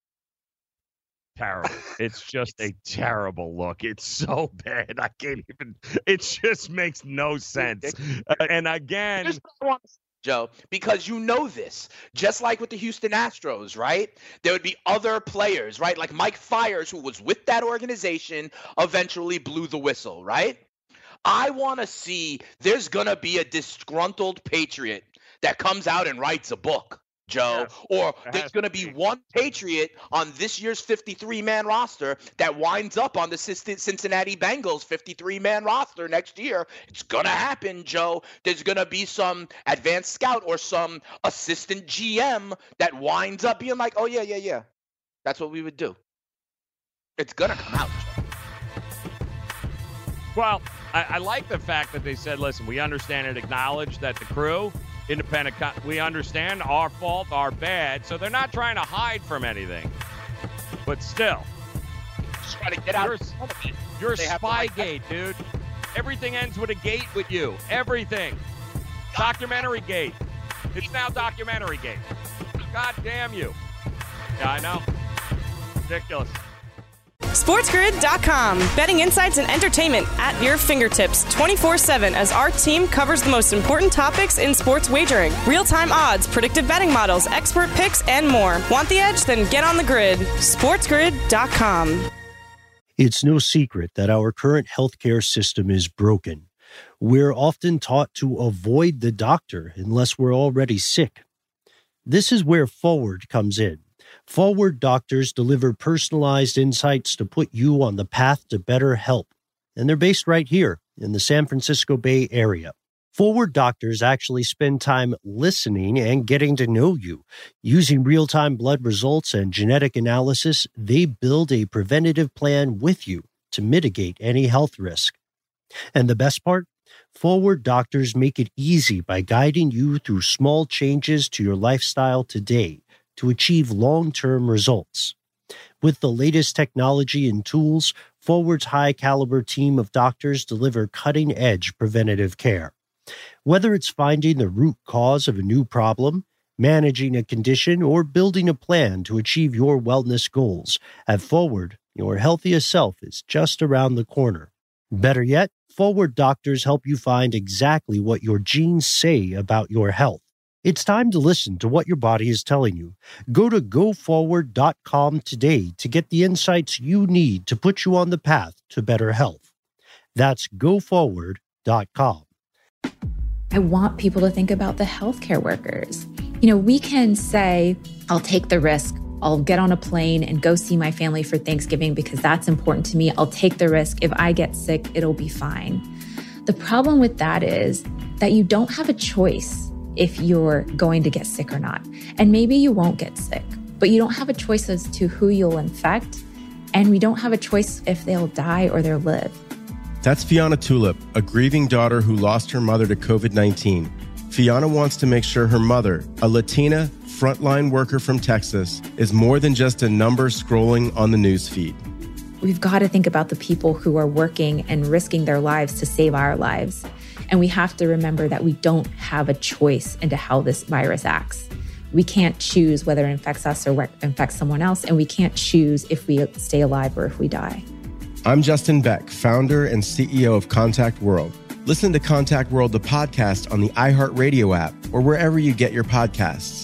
Terrible. It's just a terrible look. It's so bad. I can't even. It just makes no sense. Uh, and again, Joe, because you know this, just like with the Houston Astros, right? There would be other players, right? Like Mike Fiers, who was with that organization, eventually blew the whistle, right? I want to see there's going to be a disgruntled Patriot that comes out and writes a book. Joe, or there's going to be one Patriot on this year's fifty-three man roster that winds up on the Cincinnati Bengals fifty-three man roster next year. It's going to happen, Joe. There's going to be some advanced scout or some assistant G M that winds up being like, oh, yeah, yeah, yeah. That's what we would do. It's going to come out, Joe. Well, I, I like the fact that they said, listen, we understand and acknowledge that the crew – independent, we understand our fault, our bad, so they're not trying to hide from anything. But still, just trying to get out. You're, of it. you're Spygate, dude. Everything ends with a gate with you. Everything. Documentary gate. It's now documentary gate. God damn you. Yeah, I know. Ridiculous. SportsGrid dot com. Betting insights and entertainment at your fingertips twenty-four seven as our team covers the most important topics in sports wagering. Real-time odds, predictive betting models, expert picks, and more. Want the edge? Then get on the grid. SportsGrid dot com. It's no secret that our current healthcare system is broken. We're often taught to avoid the doctor unless we're already sick. This is where Forward comes in. Forward doctors deliver personalized insights to put you on the path to better health. And they're based right here in the San Francisco Bay Area. Forward doctors actually spend time listening and getting to know you. Using real-time blood results and genetic analysis, they build a preventative plan with you to mitigate any health risk. And the best part? Forward doctors make it easy by guiding you through small changes to your lifestyle today to achieve long-term results. With the latest technology and tools, Forward's high-caliber team of doctors deliver cutting-edge preventative care. Whether it's finding the root cause of a new problem, managing a condition, or building a plan to achieve your wellness goals, at Forward, your healthiest self is just around the corner. Better yet, Forward doctors help you find exactly what your genes say about your health. It's time to listen to what your body is telling you. Go to go forward dot com today to get the insights you need to put you on the path to better health. That's go forward dot com. I want people to think about the healthcare workers. You know, we can say, I'll take the risk. I'll get on a plane and go see my family for Thanksgiving because that's important to me. I'll take the risk. If I get sick, it'll be fine. The problem with that is that you don't have a choice if you're going to get sick or not. And maybe you won't get sick, but you don't have a choice as to who you'll infect. And we don't have a choice if they'll die or they'll live. That's Fiona Tulip, a grieving daughter who lost her mother to covid nineteen. Fiona wants to make sure her mother, a Latina frontline worker from Texas, is more than just a number scrolling on the newsfeed. we've got to think about the people who are working and risking their lives to save our lives. And we have to remember that we don't have a choice into how this virus acts. We can't choose whether it infects us or infects someone else, and we can't choose if we stay alive or if we die. I'm Justin Beck, founder and C E O of Contact World. Listen to Contact World, the podcast, on the iHeartRadio app or wherever you get your podcasts.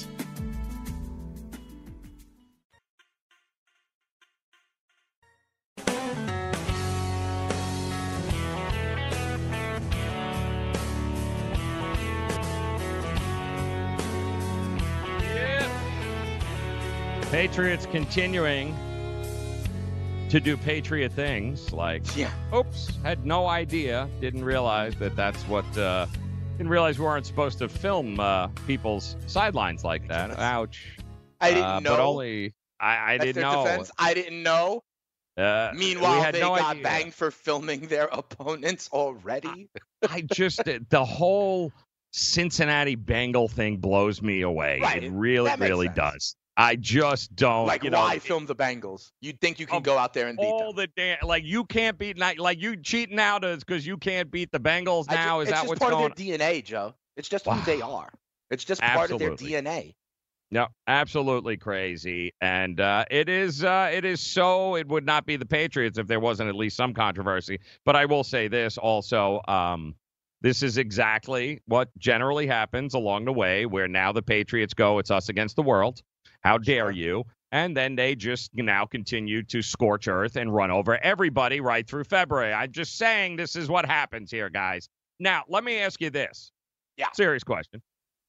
Patriots continuing to do Patriot things like, yeah. oops, had no idea, didn't realize that that's what, uh, didn't realize we weren't supposed to film uh, people's sidelines like that. Ouch. I didn't uh, know. But only, I, I That's didn't their know. Defense. I didn't know. Uh, Meanwhile, had they no got idea. banged for filming their opponents already. I just, the whole Cincinnati Bengal thing blows me away. Right. It really, That makes really sense. does. I just don't. Like, you know, why film the Bengals? You think you can go out there and beat all them? the damn, like you can't beat like, like you cheating out is because you can't beat the Bengals I now. ju- Is it's that just what's part going? of their D N A, Joe. It's just who they are. It's just part of their Absolutely. D N A. No, absolutely crazy, and uh, it is. Uh, it is so. It would not be the Patriots if there wasn't at least some controversy. But I will say this also. Um, this is exactly what generally happens along the way, where now the Patriots go, it's us against the world. How dare you? And then they just now continue to scorch earth and run over everybody right through February. I'm just saying this is what happens here, guys. Now, let me ask you this. Yeah. Serious question.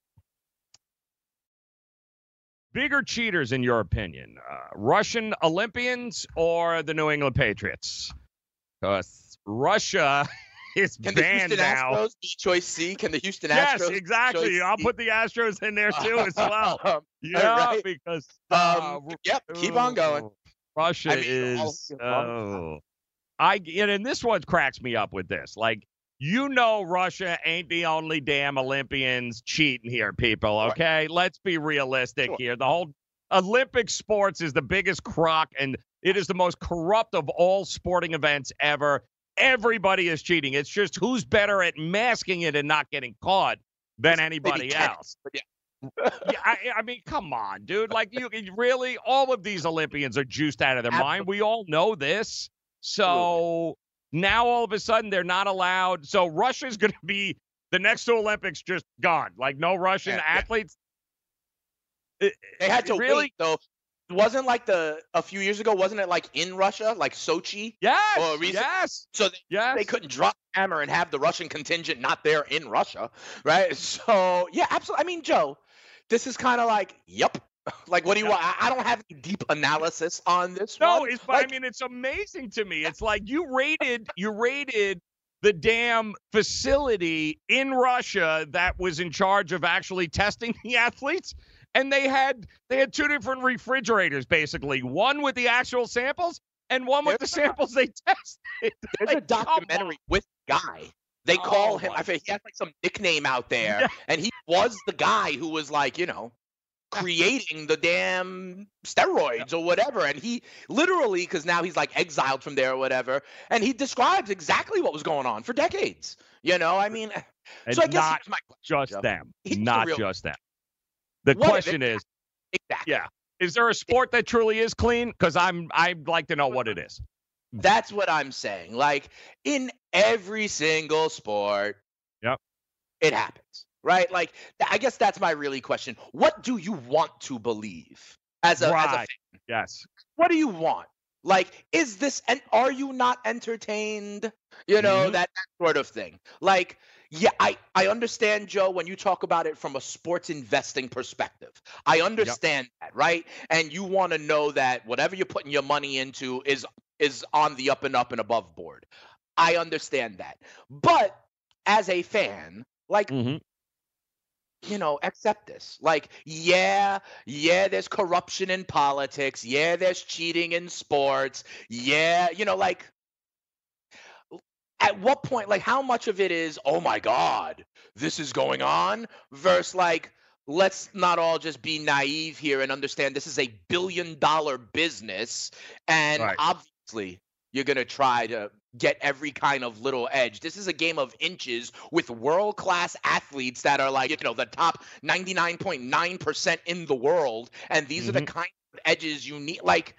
Bigger cheaters, in your opinion, uh, Russian Olympians or the New England Patriots? Because Russia is Can the banned Houston now. Astros be choice C? Can the Houston Yes, Astros? be exactly. choice I'll C? put the Astros in there too as well. Um, Yeah, right. because uh, Um, yep, keep on going. Russia I mean, all- is. Oh, I and, and this one cracks me up with this. Like, you know, Russia ain't the only damn Olympians cheating here, people. Okay, let's be realistic here. The whole Olympic sports is the biggest crock, and it is the most corrupt of all sporting events ever. Everybody is cheating. It's just who's better at masking it and not getting caught than anybody else. Yeah. Yeah, I, I mean, come on, dude. Like, you you really, all of these Olympians are juiced out of their Absolutely. mind. We all know this. So now all of a sudden they're not allowed. So Russia's going to be the next two Olympics just gone. Like, no Russian Yeah, yeah. athletes. They had to really? wait though. It wasn't like the a few years ago. Wasn't it like in Russia, like Sochi? Yes. Or recent- yes. So they, Yes. they couldn't drop the hammer and have the Russian contingent not there in Russia, right? So yeah, absolutely. I mean, Joe, this is kind of like, yep. Like, what do you want? I, I don't have any deep analysis on this No, one. it's but I mean it's amazing to me. It's like you raided you raided the damn facility in Russia that was in charge of actually testing the athletes, and they had they had two different refrigerators basically, one with the actual samples and one with There's the a- samples they tested. There's Like, a documentary with the guy. They call Oh, him. my I think he has like some nickname out there, Yeah. and he was the guy who was like, you know, creating the damn steroids or whatever. And he literally, because now he's like exiled from there or whatever, and he describes exactly what was going on for decades. You know, I mean, And so I guess not here's my question, just Joe. them. Here's the Not real- just them. The What if question it- is, Exactly. yeah, is there a sport that truly is clean? Because I'm I'd like to know what it is. That's what I'm saying. Like in every single sport, Yep. it happens, right? Like th- I guess that's my really question. What do you want to believe as a, as a Right. fan? Yes. What do you want? Like, is this and are you not entertained? You know, Mhm. that, that sort of thing. Like, yeah, I, I understand, Joe, when you talk about it from a sports investing perspective. I understand that, right? And you want to know that whatever you're putting your money into is is on the up and up and above board. I understand that. But as a fan, like, Mhm. you know, accept this. Like, yeah, yeah, there's corruption in politics. Yeah, there's cheating in sports. Yeah, you know, like, at what point, like, how much of it is, oh my God, this is going on, versus like, let's not all just be naive here and understand this is a billion dollar business. And Right. obviously, you're going to try to get every kind of little edge. This is a game of inches with world-class athletes that are like, you know, the top ninety-nine point nine percent in the world. And these mm-hmm. are the kind of edges you need. Like,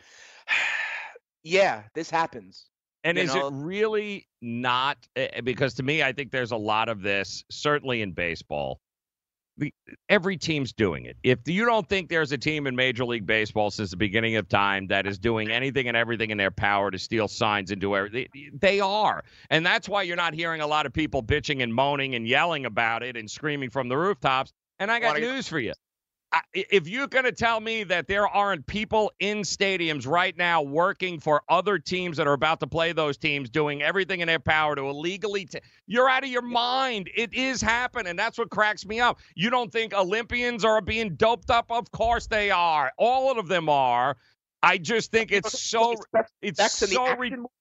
yeah, this happens. And you is know? it really not? Because to me, I think there's a lot of this, certainly in baseball. The, every team's doing it. If you don't think there's a team in Major League Baseball since the beginning of time that is doing anything and everything in their power to steal signs and do everything, they are. And that's why you're not hearing a lot of people bitching and moaning and yelling about it and screaming from the rooftops. And I got news for you. I, if you're going to tell me that there aren't people in stadiums right now working for other teams that are about to play those teams, doing everything in their power to illegally, t- you're out of your mind. It is happening. That's what cracks me up. You don't think Olympians are being doped up? Of course they are. All of them are. I just think it's so it's so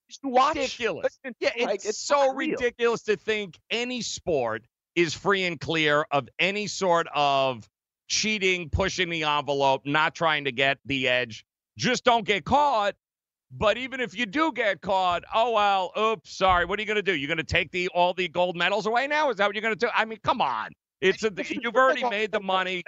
ridiculous. Yeah, it's, like, it's so ridiculous to think any sport is free and clear of any sort of cheating, pushing the envelope, not trying to get the edge. Just don't get caught. But even if you do get caught, oh, well, oops, sorry. What are you going to do? You're going to take the all the gold medals away now? Is that what you're going to do? I mean, come on. It's a, You've already made the money.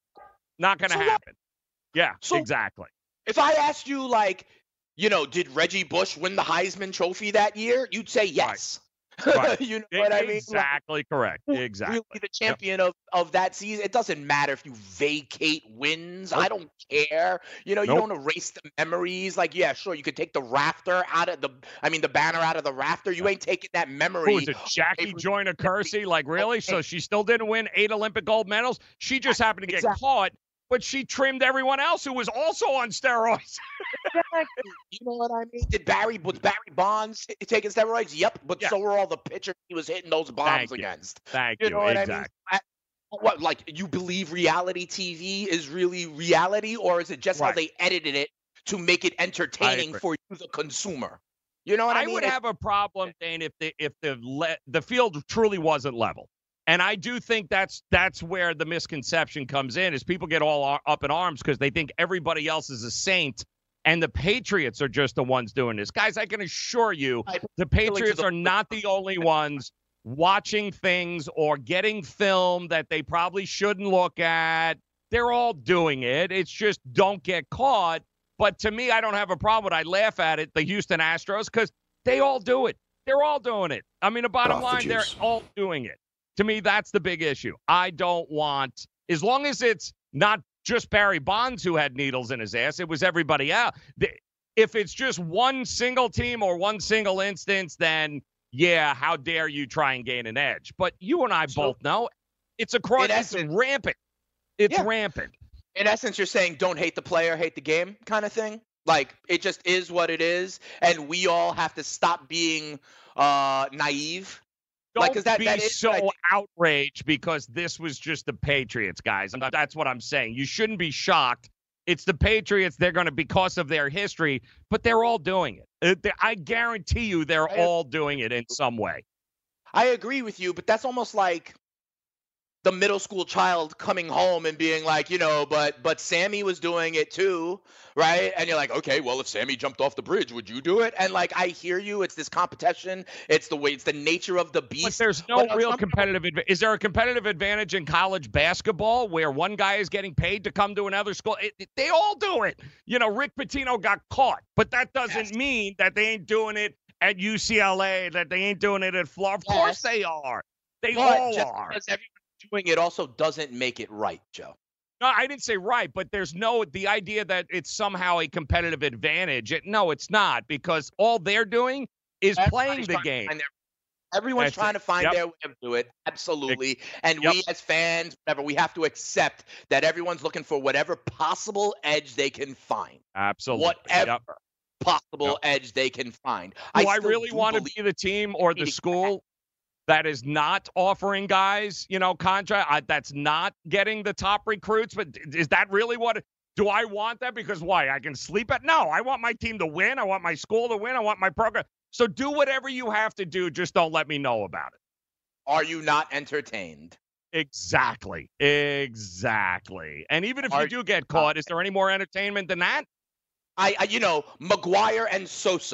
Not going to so happen. Yeah, so exactly. If I asked you, like, you know, did Reggie Bush win the Heisman Trophy that year? You'd say yes. Right. Right. You know what I mean? Exactly like, correct. Exactly. Really the champion yep. of, of that season. It doesn't matter if you vacate wins. Nope. I don't care. You know, nope. you don't erase the memories. Like, yeah, sure, you could take the rafter out of the, I mean, the banner out of the rafter. You ain't taking that memory. Who was it, Jackie Joyner Kersee? Like, really? So she still didn't win eight Olympic gold medals? She just happened to get exactly. caught, but she trimmed everyone else who was also on steroids. Exactly. You know what I mean? Did Barry was Barry Bonds taking steroids? Yep, but yeah. so were all the pitchers he was hitting those bombs Thank against. You. Thank you. You know what exactly. I mean? What, like, you believe reality T V is really reality, or is it just right. how they edited it to make it entertaining for you, the consumer? You know what I, I mean? I would it, have a problem, Dane, if the if the le- the field truly wasn't level. And I do think that's that's where the misconception comes in, is people get all up in arms because they think everybody else is a saint and the Patriots are just the ones doing this. Guys, I can assure you the Patriots are not the only ones watching things or getting film that they probably shouldn't look at. They're all doing it. It's just don't get caught. But to me, I don't have a problem with it. I laugh at it, the Houston Astros, because they all do it. They're all doing it. I mean, the bottom line, they're all doing it. To me, that's the big issue. I don't want, as long as it's not just Barry Bonds who had needles in his ass, it was everybody else. If it's just one single team or one single instance, then, yeah, how dare you try and gain an edge? But you and I so, both know it's across, it's essence, rampant. It's yeah. rampant. In essence, you're saying don't hate the player, hate the game kind of thing? Like, it just is what it is, and we all have to stop being uh, naive. Don't like, that, be that is so outraged because this was just the Patriots, guys. That's what I'm saying. You shouldn't be shocked. It's the Patriots. They're going to, because of their history, but they're all doing it. I guarantee you they're all doing it in some way. I agree with you, but that's almost like the middle school child coming home and being like, you know, but but Sammy was doing it too, right? And you're like, okay, well, if Sammy jumped off the bridge, would you do it? And like, I hear you. It's this competition. It's the way. It's the nature of the beast. But there's no but real competitive. Adva- is there a competitive advantage in college basketball where one guy is getting paid to come to another school? It, it, they all do it. You know, Rick Pitino got caught, but that doesn't yes. mean that they ain't doing it at U C L A. That they ain't doing it at Florida. Of yes. course they are. They but all are. Doing it also doesn't make it right, Joe. No, I didn't say right, but there's no, the idea that it's somehow a competitive advantage. It, no, it's not, because all they're doing is Everybody's playing the game. Their, everyone's That's trying it. to find Yep. their way to do it. Absolutely. And Yep. we as fans, whatever, we have to accept that everyone's looking for whatever possible edge they can find. Absolutely. Whatever Yep. possible Yep. edge they can find. Do I, still really do want to believe be the team or the school that is not offering guys, you know, contract, I, that's not getting the top recruits? But is that really what, do I want that? Because why? I can sleep at, no, I want my team to win. I want my school to win. I want my program. So do whatever you have to do. Just don't let me know about it. Are you not entertained? Exactly. Exactly. And even if Are, you do get caught, is there any more entertainment than that? I, I, you know, Maguire and Sosa.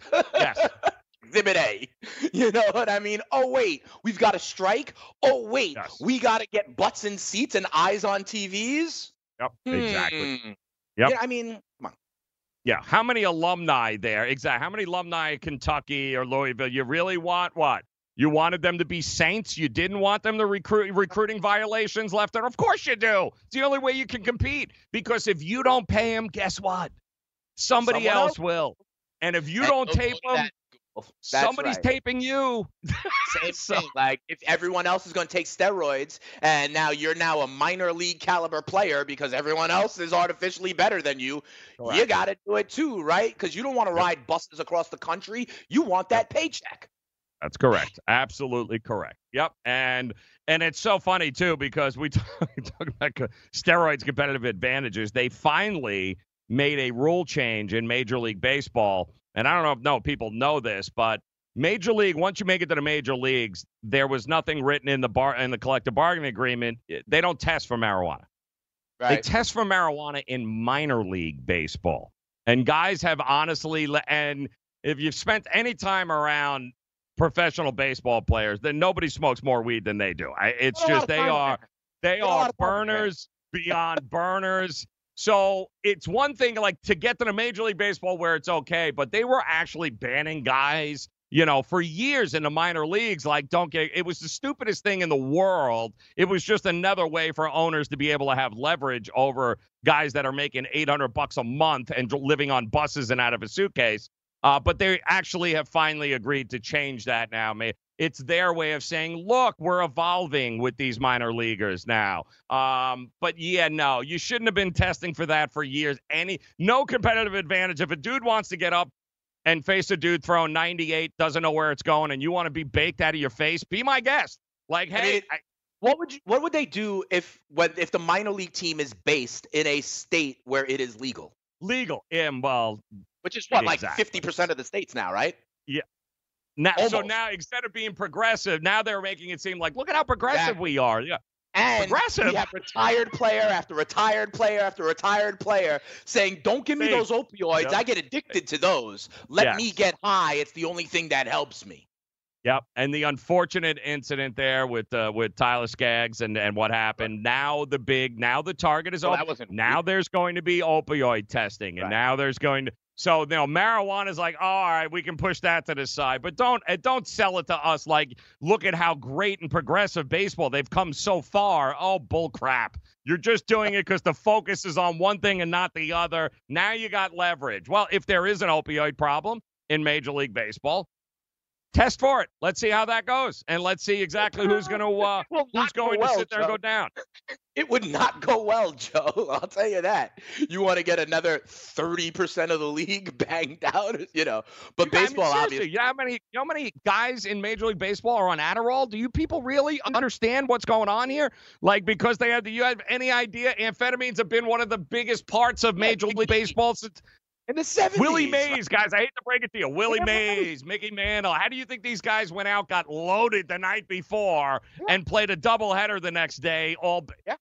Yes. Exhibit A. You know what I mean? Oh, wait, we've got a strike? Oh, wait, yes. we got to get butts in seats and eyes on T Vs? Yep, exactly. Hmm. Yep. Yeah, I mean, come on. Yeah, how many alumni there? Exactly. How many alumni at Kentucky or Louisville? You really want what? You wanted them to be saints? You didn't want them to recruit recruiting violations left and of course you do. It's the only way you can compete. Because if you don't pay them, guess what? Somebody Someone else else will. And if you And don't don't tape do them, that. That's somebody's right. taping you. Same So- thing. Like, if everyone else is going to take steroids and now you're now a minor league caliber player because everyone else is artificially better than you, you Correct. got to do it too, right? Because you don't want to ride buses across the country. You want that paycheck. That's correct. Absolutely correct. Yep. And and it's so funny, too, because we talk, we talk about co- steroids competitive advantages. They finally made a rule change in Major League Baseball. And I don't know if no people know this, but Major League, once you make it to the major leagues, there was nothing written in the bar in the collective bargaining agreement. They don't test for marijuana. They Right. test for marijuana in minor league baseball. And guys have honestly, le- and if you've spent any time around professional baseball players, then nobody smokes more weed than they do. I, it's Got a lot just of they time are there. they Got a lot are of time there. burners beyond burners. So it's one thing like to get to the Major League Baseball where it's okay, but they were actually banning guys, you know, for years in the minor leagues. Like, don't get it was the stupidest thing in the world. It was just another way for owners to be able to have leverage over guys that are making eight hundred bucks a month and living on buses and out of a suitcase. Uh, but they actually have finally agreed to change that now. It's their way of saying, look, we're evolving with these minor leaguers now. Um, but, yeah, no, you shouldn't have been testing for that for years. Any no competitive advantage. If a dude wants to get up and face a dude throwing ninety-eight, doesn't know where it's going, and you want to be baked out of your face, be my guest. Like, hey, I mean, I, what would you, what would they do if when if the minor league team is based in a state where it is legal? legal. Yeah, well, Which is what, like Exactly. fifty percent of the states now, right? yeah. Now, so Almost. now, instead of being progressive, now they're making it seem like, look at how progressive Exactly. we are. Yeah. And Progressive. we have retired player after retired player after retired player saying, don't give me Hey. those opioids. Yep. I get addicted to those. Let Yes. me get high. It's the only thing that helps me. Yep, and the unfortunate incident there with uh, with Tyler Skaggs and, and what happened. Now the big, now the target is Well, open. that wasn't Now weird. there's going to be opioid testing, and Right. now there's going to. So you know, marijuana is like, oh, all right, we can push that to the side, but don't uh, don't sell it to us like, look at how great and progressive baseball they've come so far. Oh, bull crap! You're just doing it because the focus is on one thing and not the other. Now you got leverage. Well, if there is an opioid problem in Major League Baseball, test for it. Let's see how that goes, and let's see exactly who's going to uh, Will who's not go going to well, sit there and Joe. go down. It would not go well, Joe. I'll tell you that. You want to get another thirty percent of the league banged out, you know. But I mean, baseball, seriously, obviously. you know how many, you know how many guys in Major League Baseball are on Adderall? Do you people really understand what's going on here? Like, because they have, do you have any idea? Amphetamines have been one of the biggest parts of Major League Baseball since In the seventies. Willie Mays, guys. I hate to break it to you. Willie Yeah, Mays, Mickey Mantle. How do you think these guys went out, got loaded the night before, and played a doubleheader the next day? All Yeah.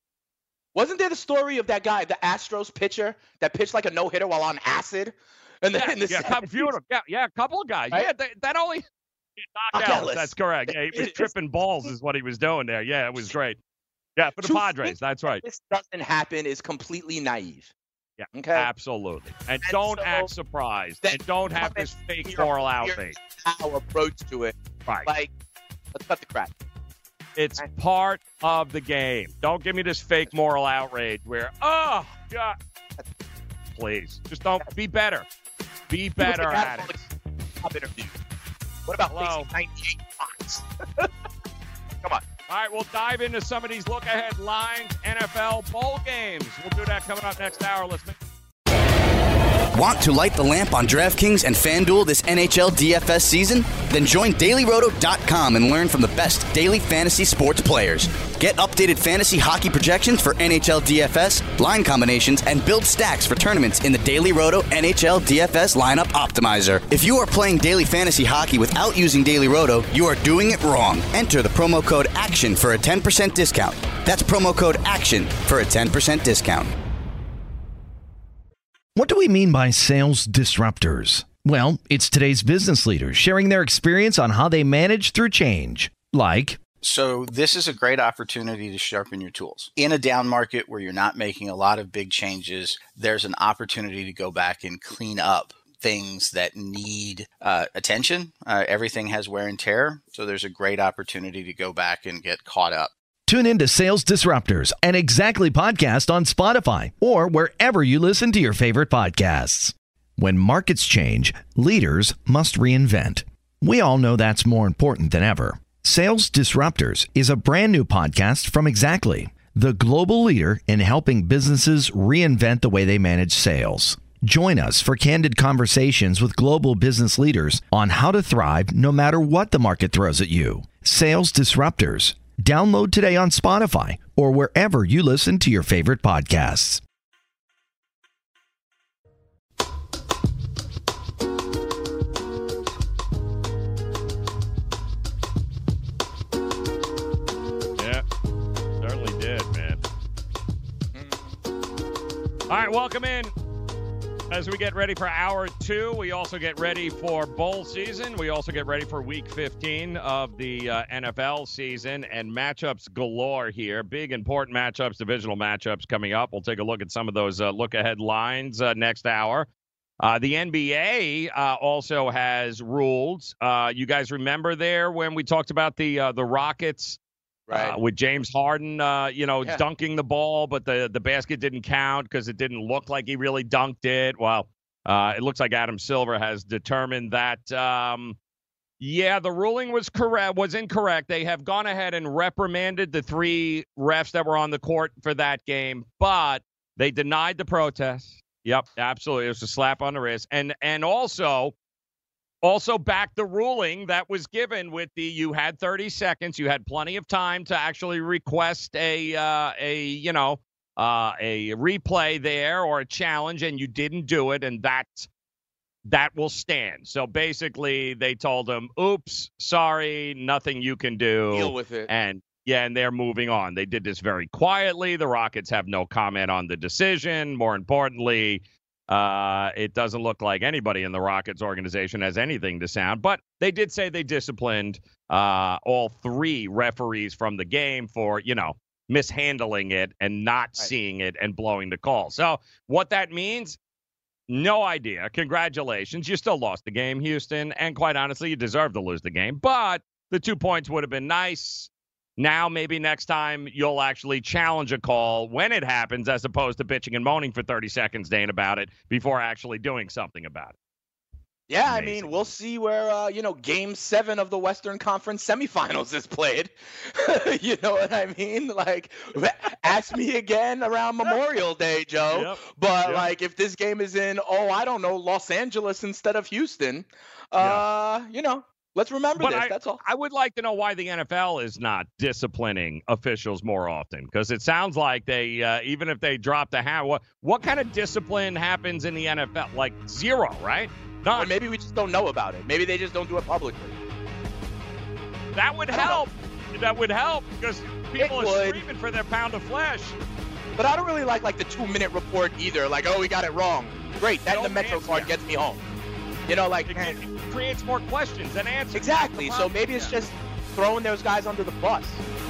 Wasn't there the story of that guy, the Astros pitcher, that pitched like a no-hitter while on acid? And then Yeah, in the yeah, a couple, few of them. yeah, yeah, a couple of guys. Right? Yeah, that, that only knocked Knock out. Ellis. That's correct. Yeah, he was It's- tripping balls, is what he was doing there. Yeah, it was great. Yeah, for the To Padres. think That's that right. This doesn't happen is completely naive. Yeah, Okay. absolutely. And, And don't so act surprised. then And don't have come this in fake here- moral here outrage. is Our approach to it, Right. like, let's cut the crap. It's part of the game. Don't give me this fake moral outrage where, oh, God. Please. Just don't be better. Be better People at think it. that's all the job interview. What about Hello. facing ninety-eight pots? Come on. All right, we'll dive into some of these look-ahead lines, N F L bowl games. We'll do that coming up next hour. Let's make Want to light the lamp on DraftKings and FanDuel this N H L D F S season? Then join Daily Roto dot com and learn from the best daily fantasy sports players. Get updated fantasy hockey projections for N H L D F S, line combinations, and build stacks for tournaments in the Daily Roto N H L D F S Lineup Optimizer. If you are playing daily fantasy hockey without using Daily Roto, you are doing it wrong. Enter the promo code ACTION for a ten percent discount. That's promo code ACTION for a ten percent discount. What do we mean by sales disruptors? Well, it's today's business leaders sharing their experience on how they manage through change. Like, so this is a great opportunity to sharpen your tools. In a down market where you're not making a lot of big changes, there's an opportunity to go back and clean up things that need uh, attention. Uh, everything has wear and tear, so there's a great opportunity to go back and get caught up. Tune in to Sales Disruptors, an Exactly podcast on Spotify or wherever you listen to your favorite podcasts. When markets change, leaders must reinvent. We all know that's more important than ever. Sales Disruptors is a brand new podcast from Exactly, the global leader in helping businesses reinvent the way they manage sales. Join us for candid conversations with global business leaders on how to thrive no matter what the market throws at you. Sales Disruptors. Download today on Spotify or wherever you listen to your favorite podcasts. Yeah, certainly did, man. All right, welcome in. As we get ready for hour two, we also get ready for bowl season. We also get ready for week fifteen of the uh, N F L season, and matchups galore here. Big, important matchups, divisional matchups coming up. We'll take a look at some of those uh, look-ahead lines uh, next hour. Uh, the N B A uh, also has rules. Uh, you guys remember there when we talked about the uh, the Rockets? Right. Uh, with James Harden, uh, you know, Yeah. dunking the ball, but the, the basket didn't count because it didn't look like he really dunked it. Well, uh, it looks like Adam Silver has determined that, um, yeah, the ruling was correct, was incorrect. They have gone ahead and reprimanded the three refs that were on the court for that game, but they denied the protest. Yep, absolutely. It was a slap on the wrist. And and also... Also back the ruling that was given with the you had thirty seconds. You had plenty of time to actually request a, uh, a you know, uh, a replay there or a challenge, and you didn't do it, and that, that will stand. So basically they told him, oops, sorry, nothing you can do. Deal with it. And, yeah, and they're moving on. They did this very quietly. The Rockets have no comment on the decision. More importantly, Uh, it doesn't look like anybody in the Rockets organization has anything to sound, but they did say they disciplined uh, all three referees from the game for, you know, mishandling it and not right. seeing it and blowing the call. So what that means, no idea. Congratulations. You still lost the game, Houston, and quite honestly, you deserve to lose the game, but the two points would have been nice. Now, maybe next time you'll actually challenge a call when it happens as opposed to bitching and moaning for thirty seconds, Dane, about it before actually doing something about it. Yeah, Amazing. I mean, we'll see where, uh, you know, game seven of the Western Conference semifinals is played. You know what I mean? Like, ask me again around Memorial Day, Joe. Yep. But, Yep. like, if this game is in, oh, I don't know, Los Angeles instead of Houston, uh, Yeah. you know, let's remember But this. I, That's all. I would like to know why the N F L is not disciplining officials more often, because it sounds like they, uh, even if they drop the hammer, what, what kind of discipline happens in the N F L? Like zero, right? Or maybe we just don't know about it. Maybe they just don't do it publicly. That would help. That would help because people It are would. screaming for their pound of flesh. But I don't really like, like, the two-minute report either. Like, oh, we got it wrong. Great, that in the Metro card gets me home. You know, like, It, man, it creates more questions than answers. exactly. So maybe it's just throwing those guys under the bus.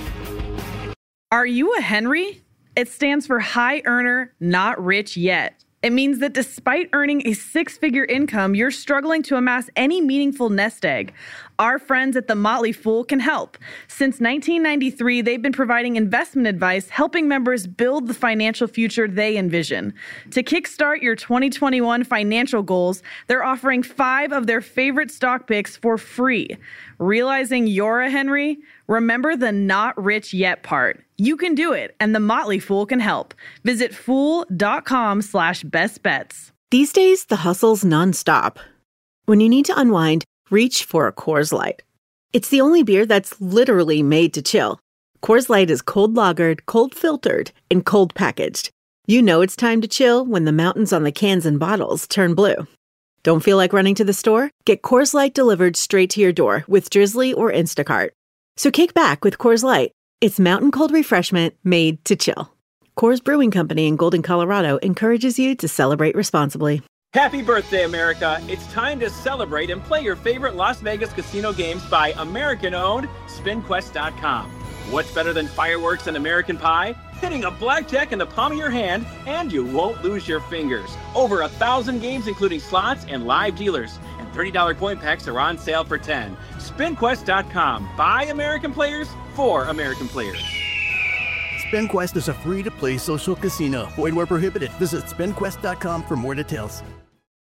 Are you a Henry? It stands for high earner, not rich yet. It means that despite earning a six-figure income, you're struggling to amass any meaningful nest egg. Our friends at The Motley Fool can help. Since nineteen ninety-three, they've been providing investment advice, helping members build the financial future they envision. To kickstart your twenty twenty-one financial goals, they're offering five of their favorite stock picks for free. Realizing you're a Henry? Remember the not rich yet part. You can do it, and The Motley Fool can help. Visit fool.com slash best bets. These days, the hustle's nonstop. When you need to unwind, reach for a Coors Light. It's the only beer that's literally made to chill. Coors Light is cold lagered, cold filtered, and cold packaged. You know it's time to chill when the mountains on the cans and bottles turn blue. Don't feel like running to the store? Get Coors Light delivered straight to your door with Drizzly or Instacart. So kick back with Coors Light. It's mountain cold refreshment made to chill. Coors Brewing Company in Golden, Colorado encourages you to celebrate responsibly. Happy birthday, America. It's time to celebrate and play your favorite Las Vegas casino games by American-owned Spin Quest dot com. What's better than fireworks and American Pie? Hitting a blackjack in the palm of your hand, and you won't lose your fingers. Over a thousand games, including slots and live dealers. And thirty dollars coin packs are on sale for ten dollars. Spin Quest dot com. By American players, for American players. SpinQuest is a free-to-play social casino. Void where prohibited. Visit Spin Quest dot com for more details.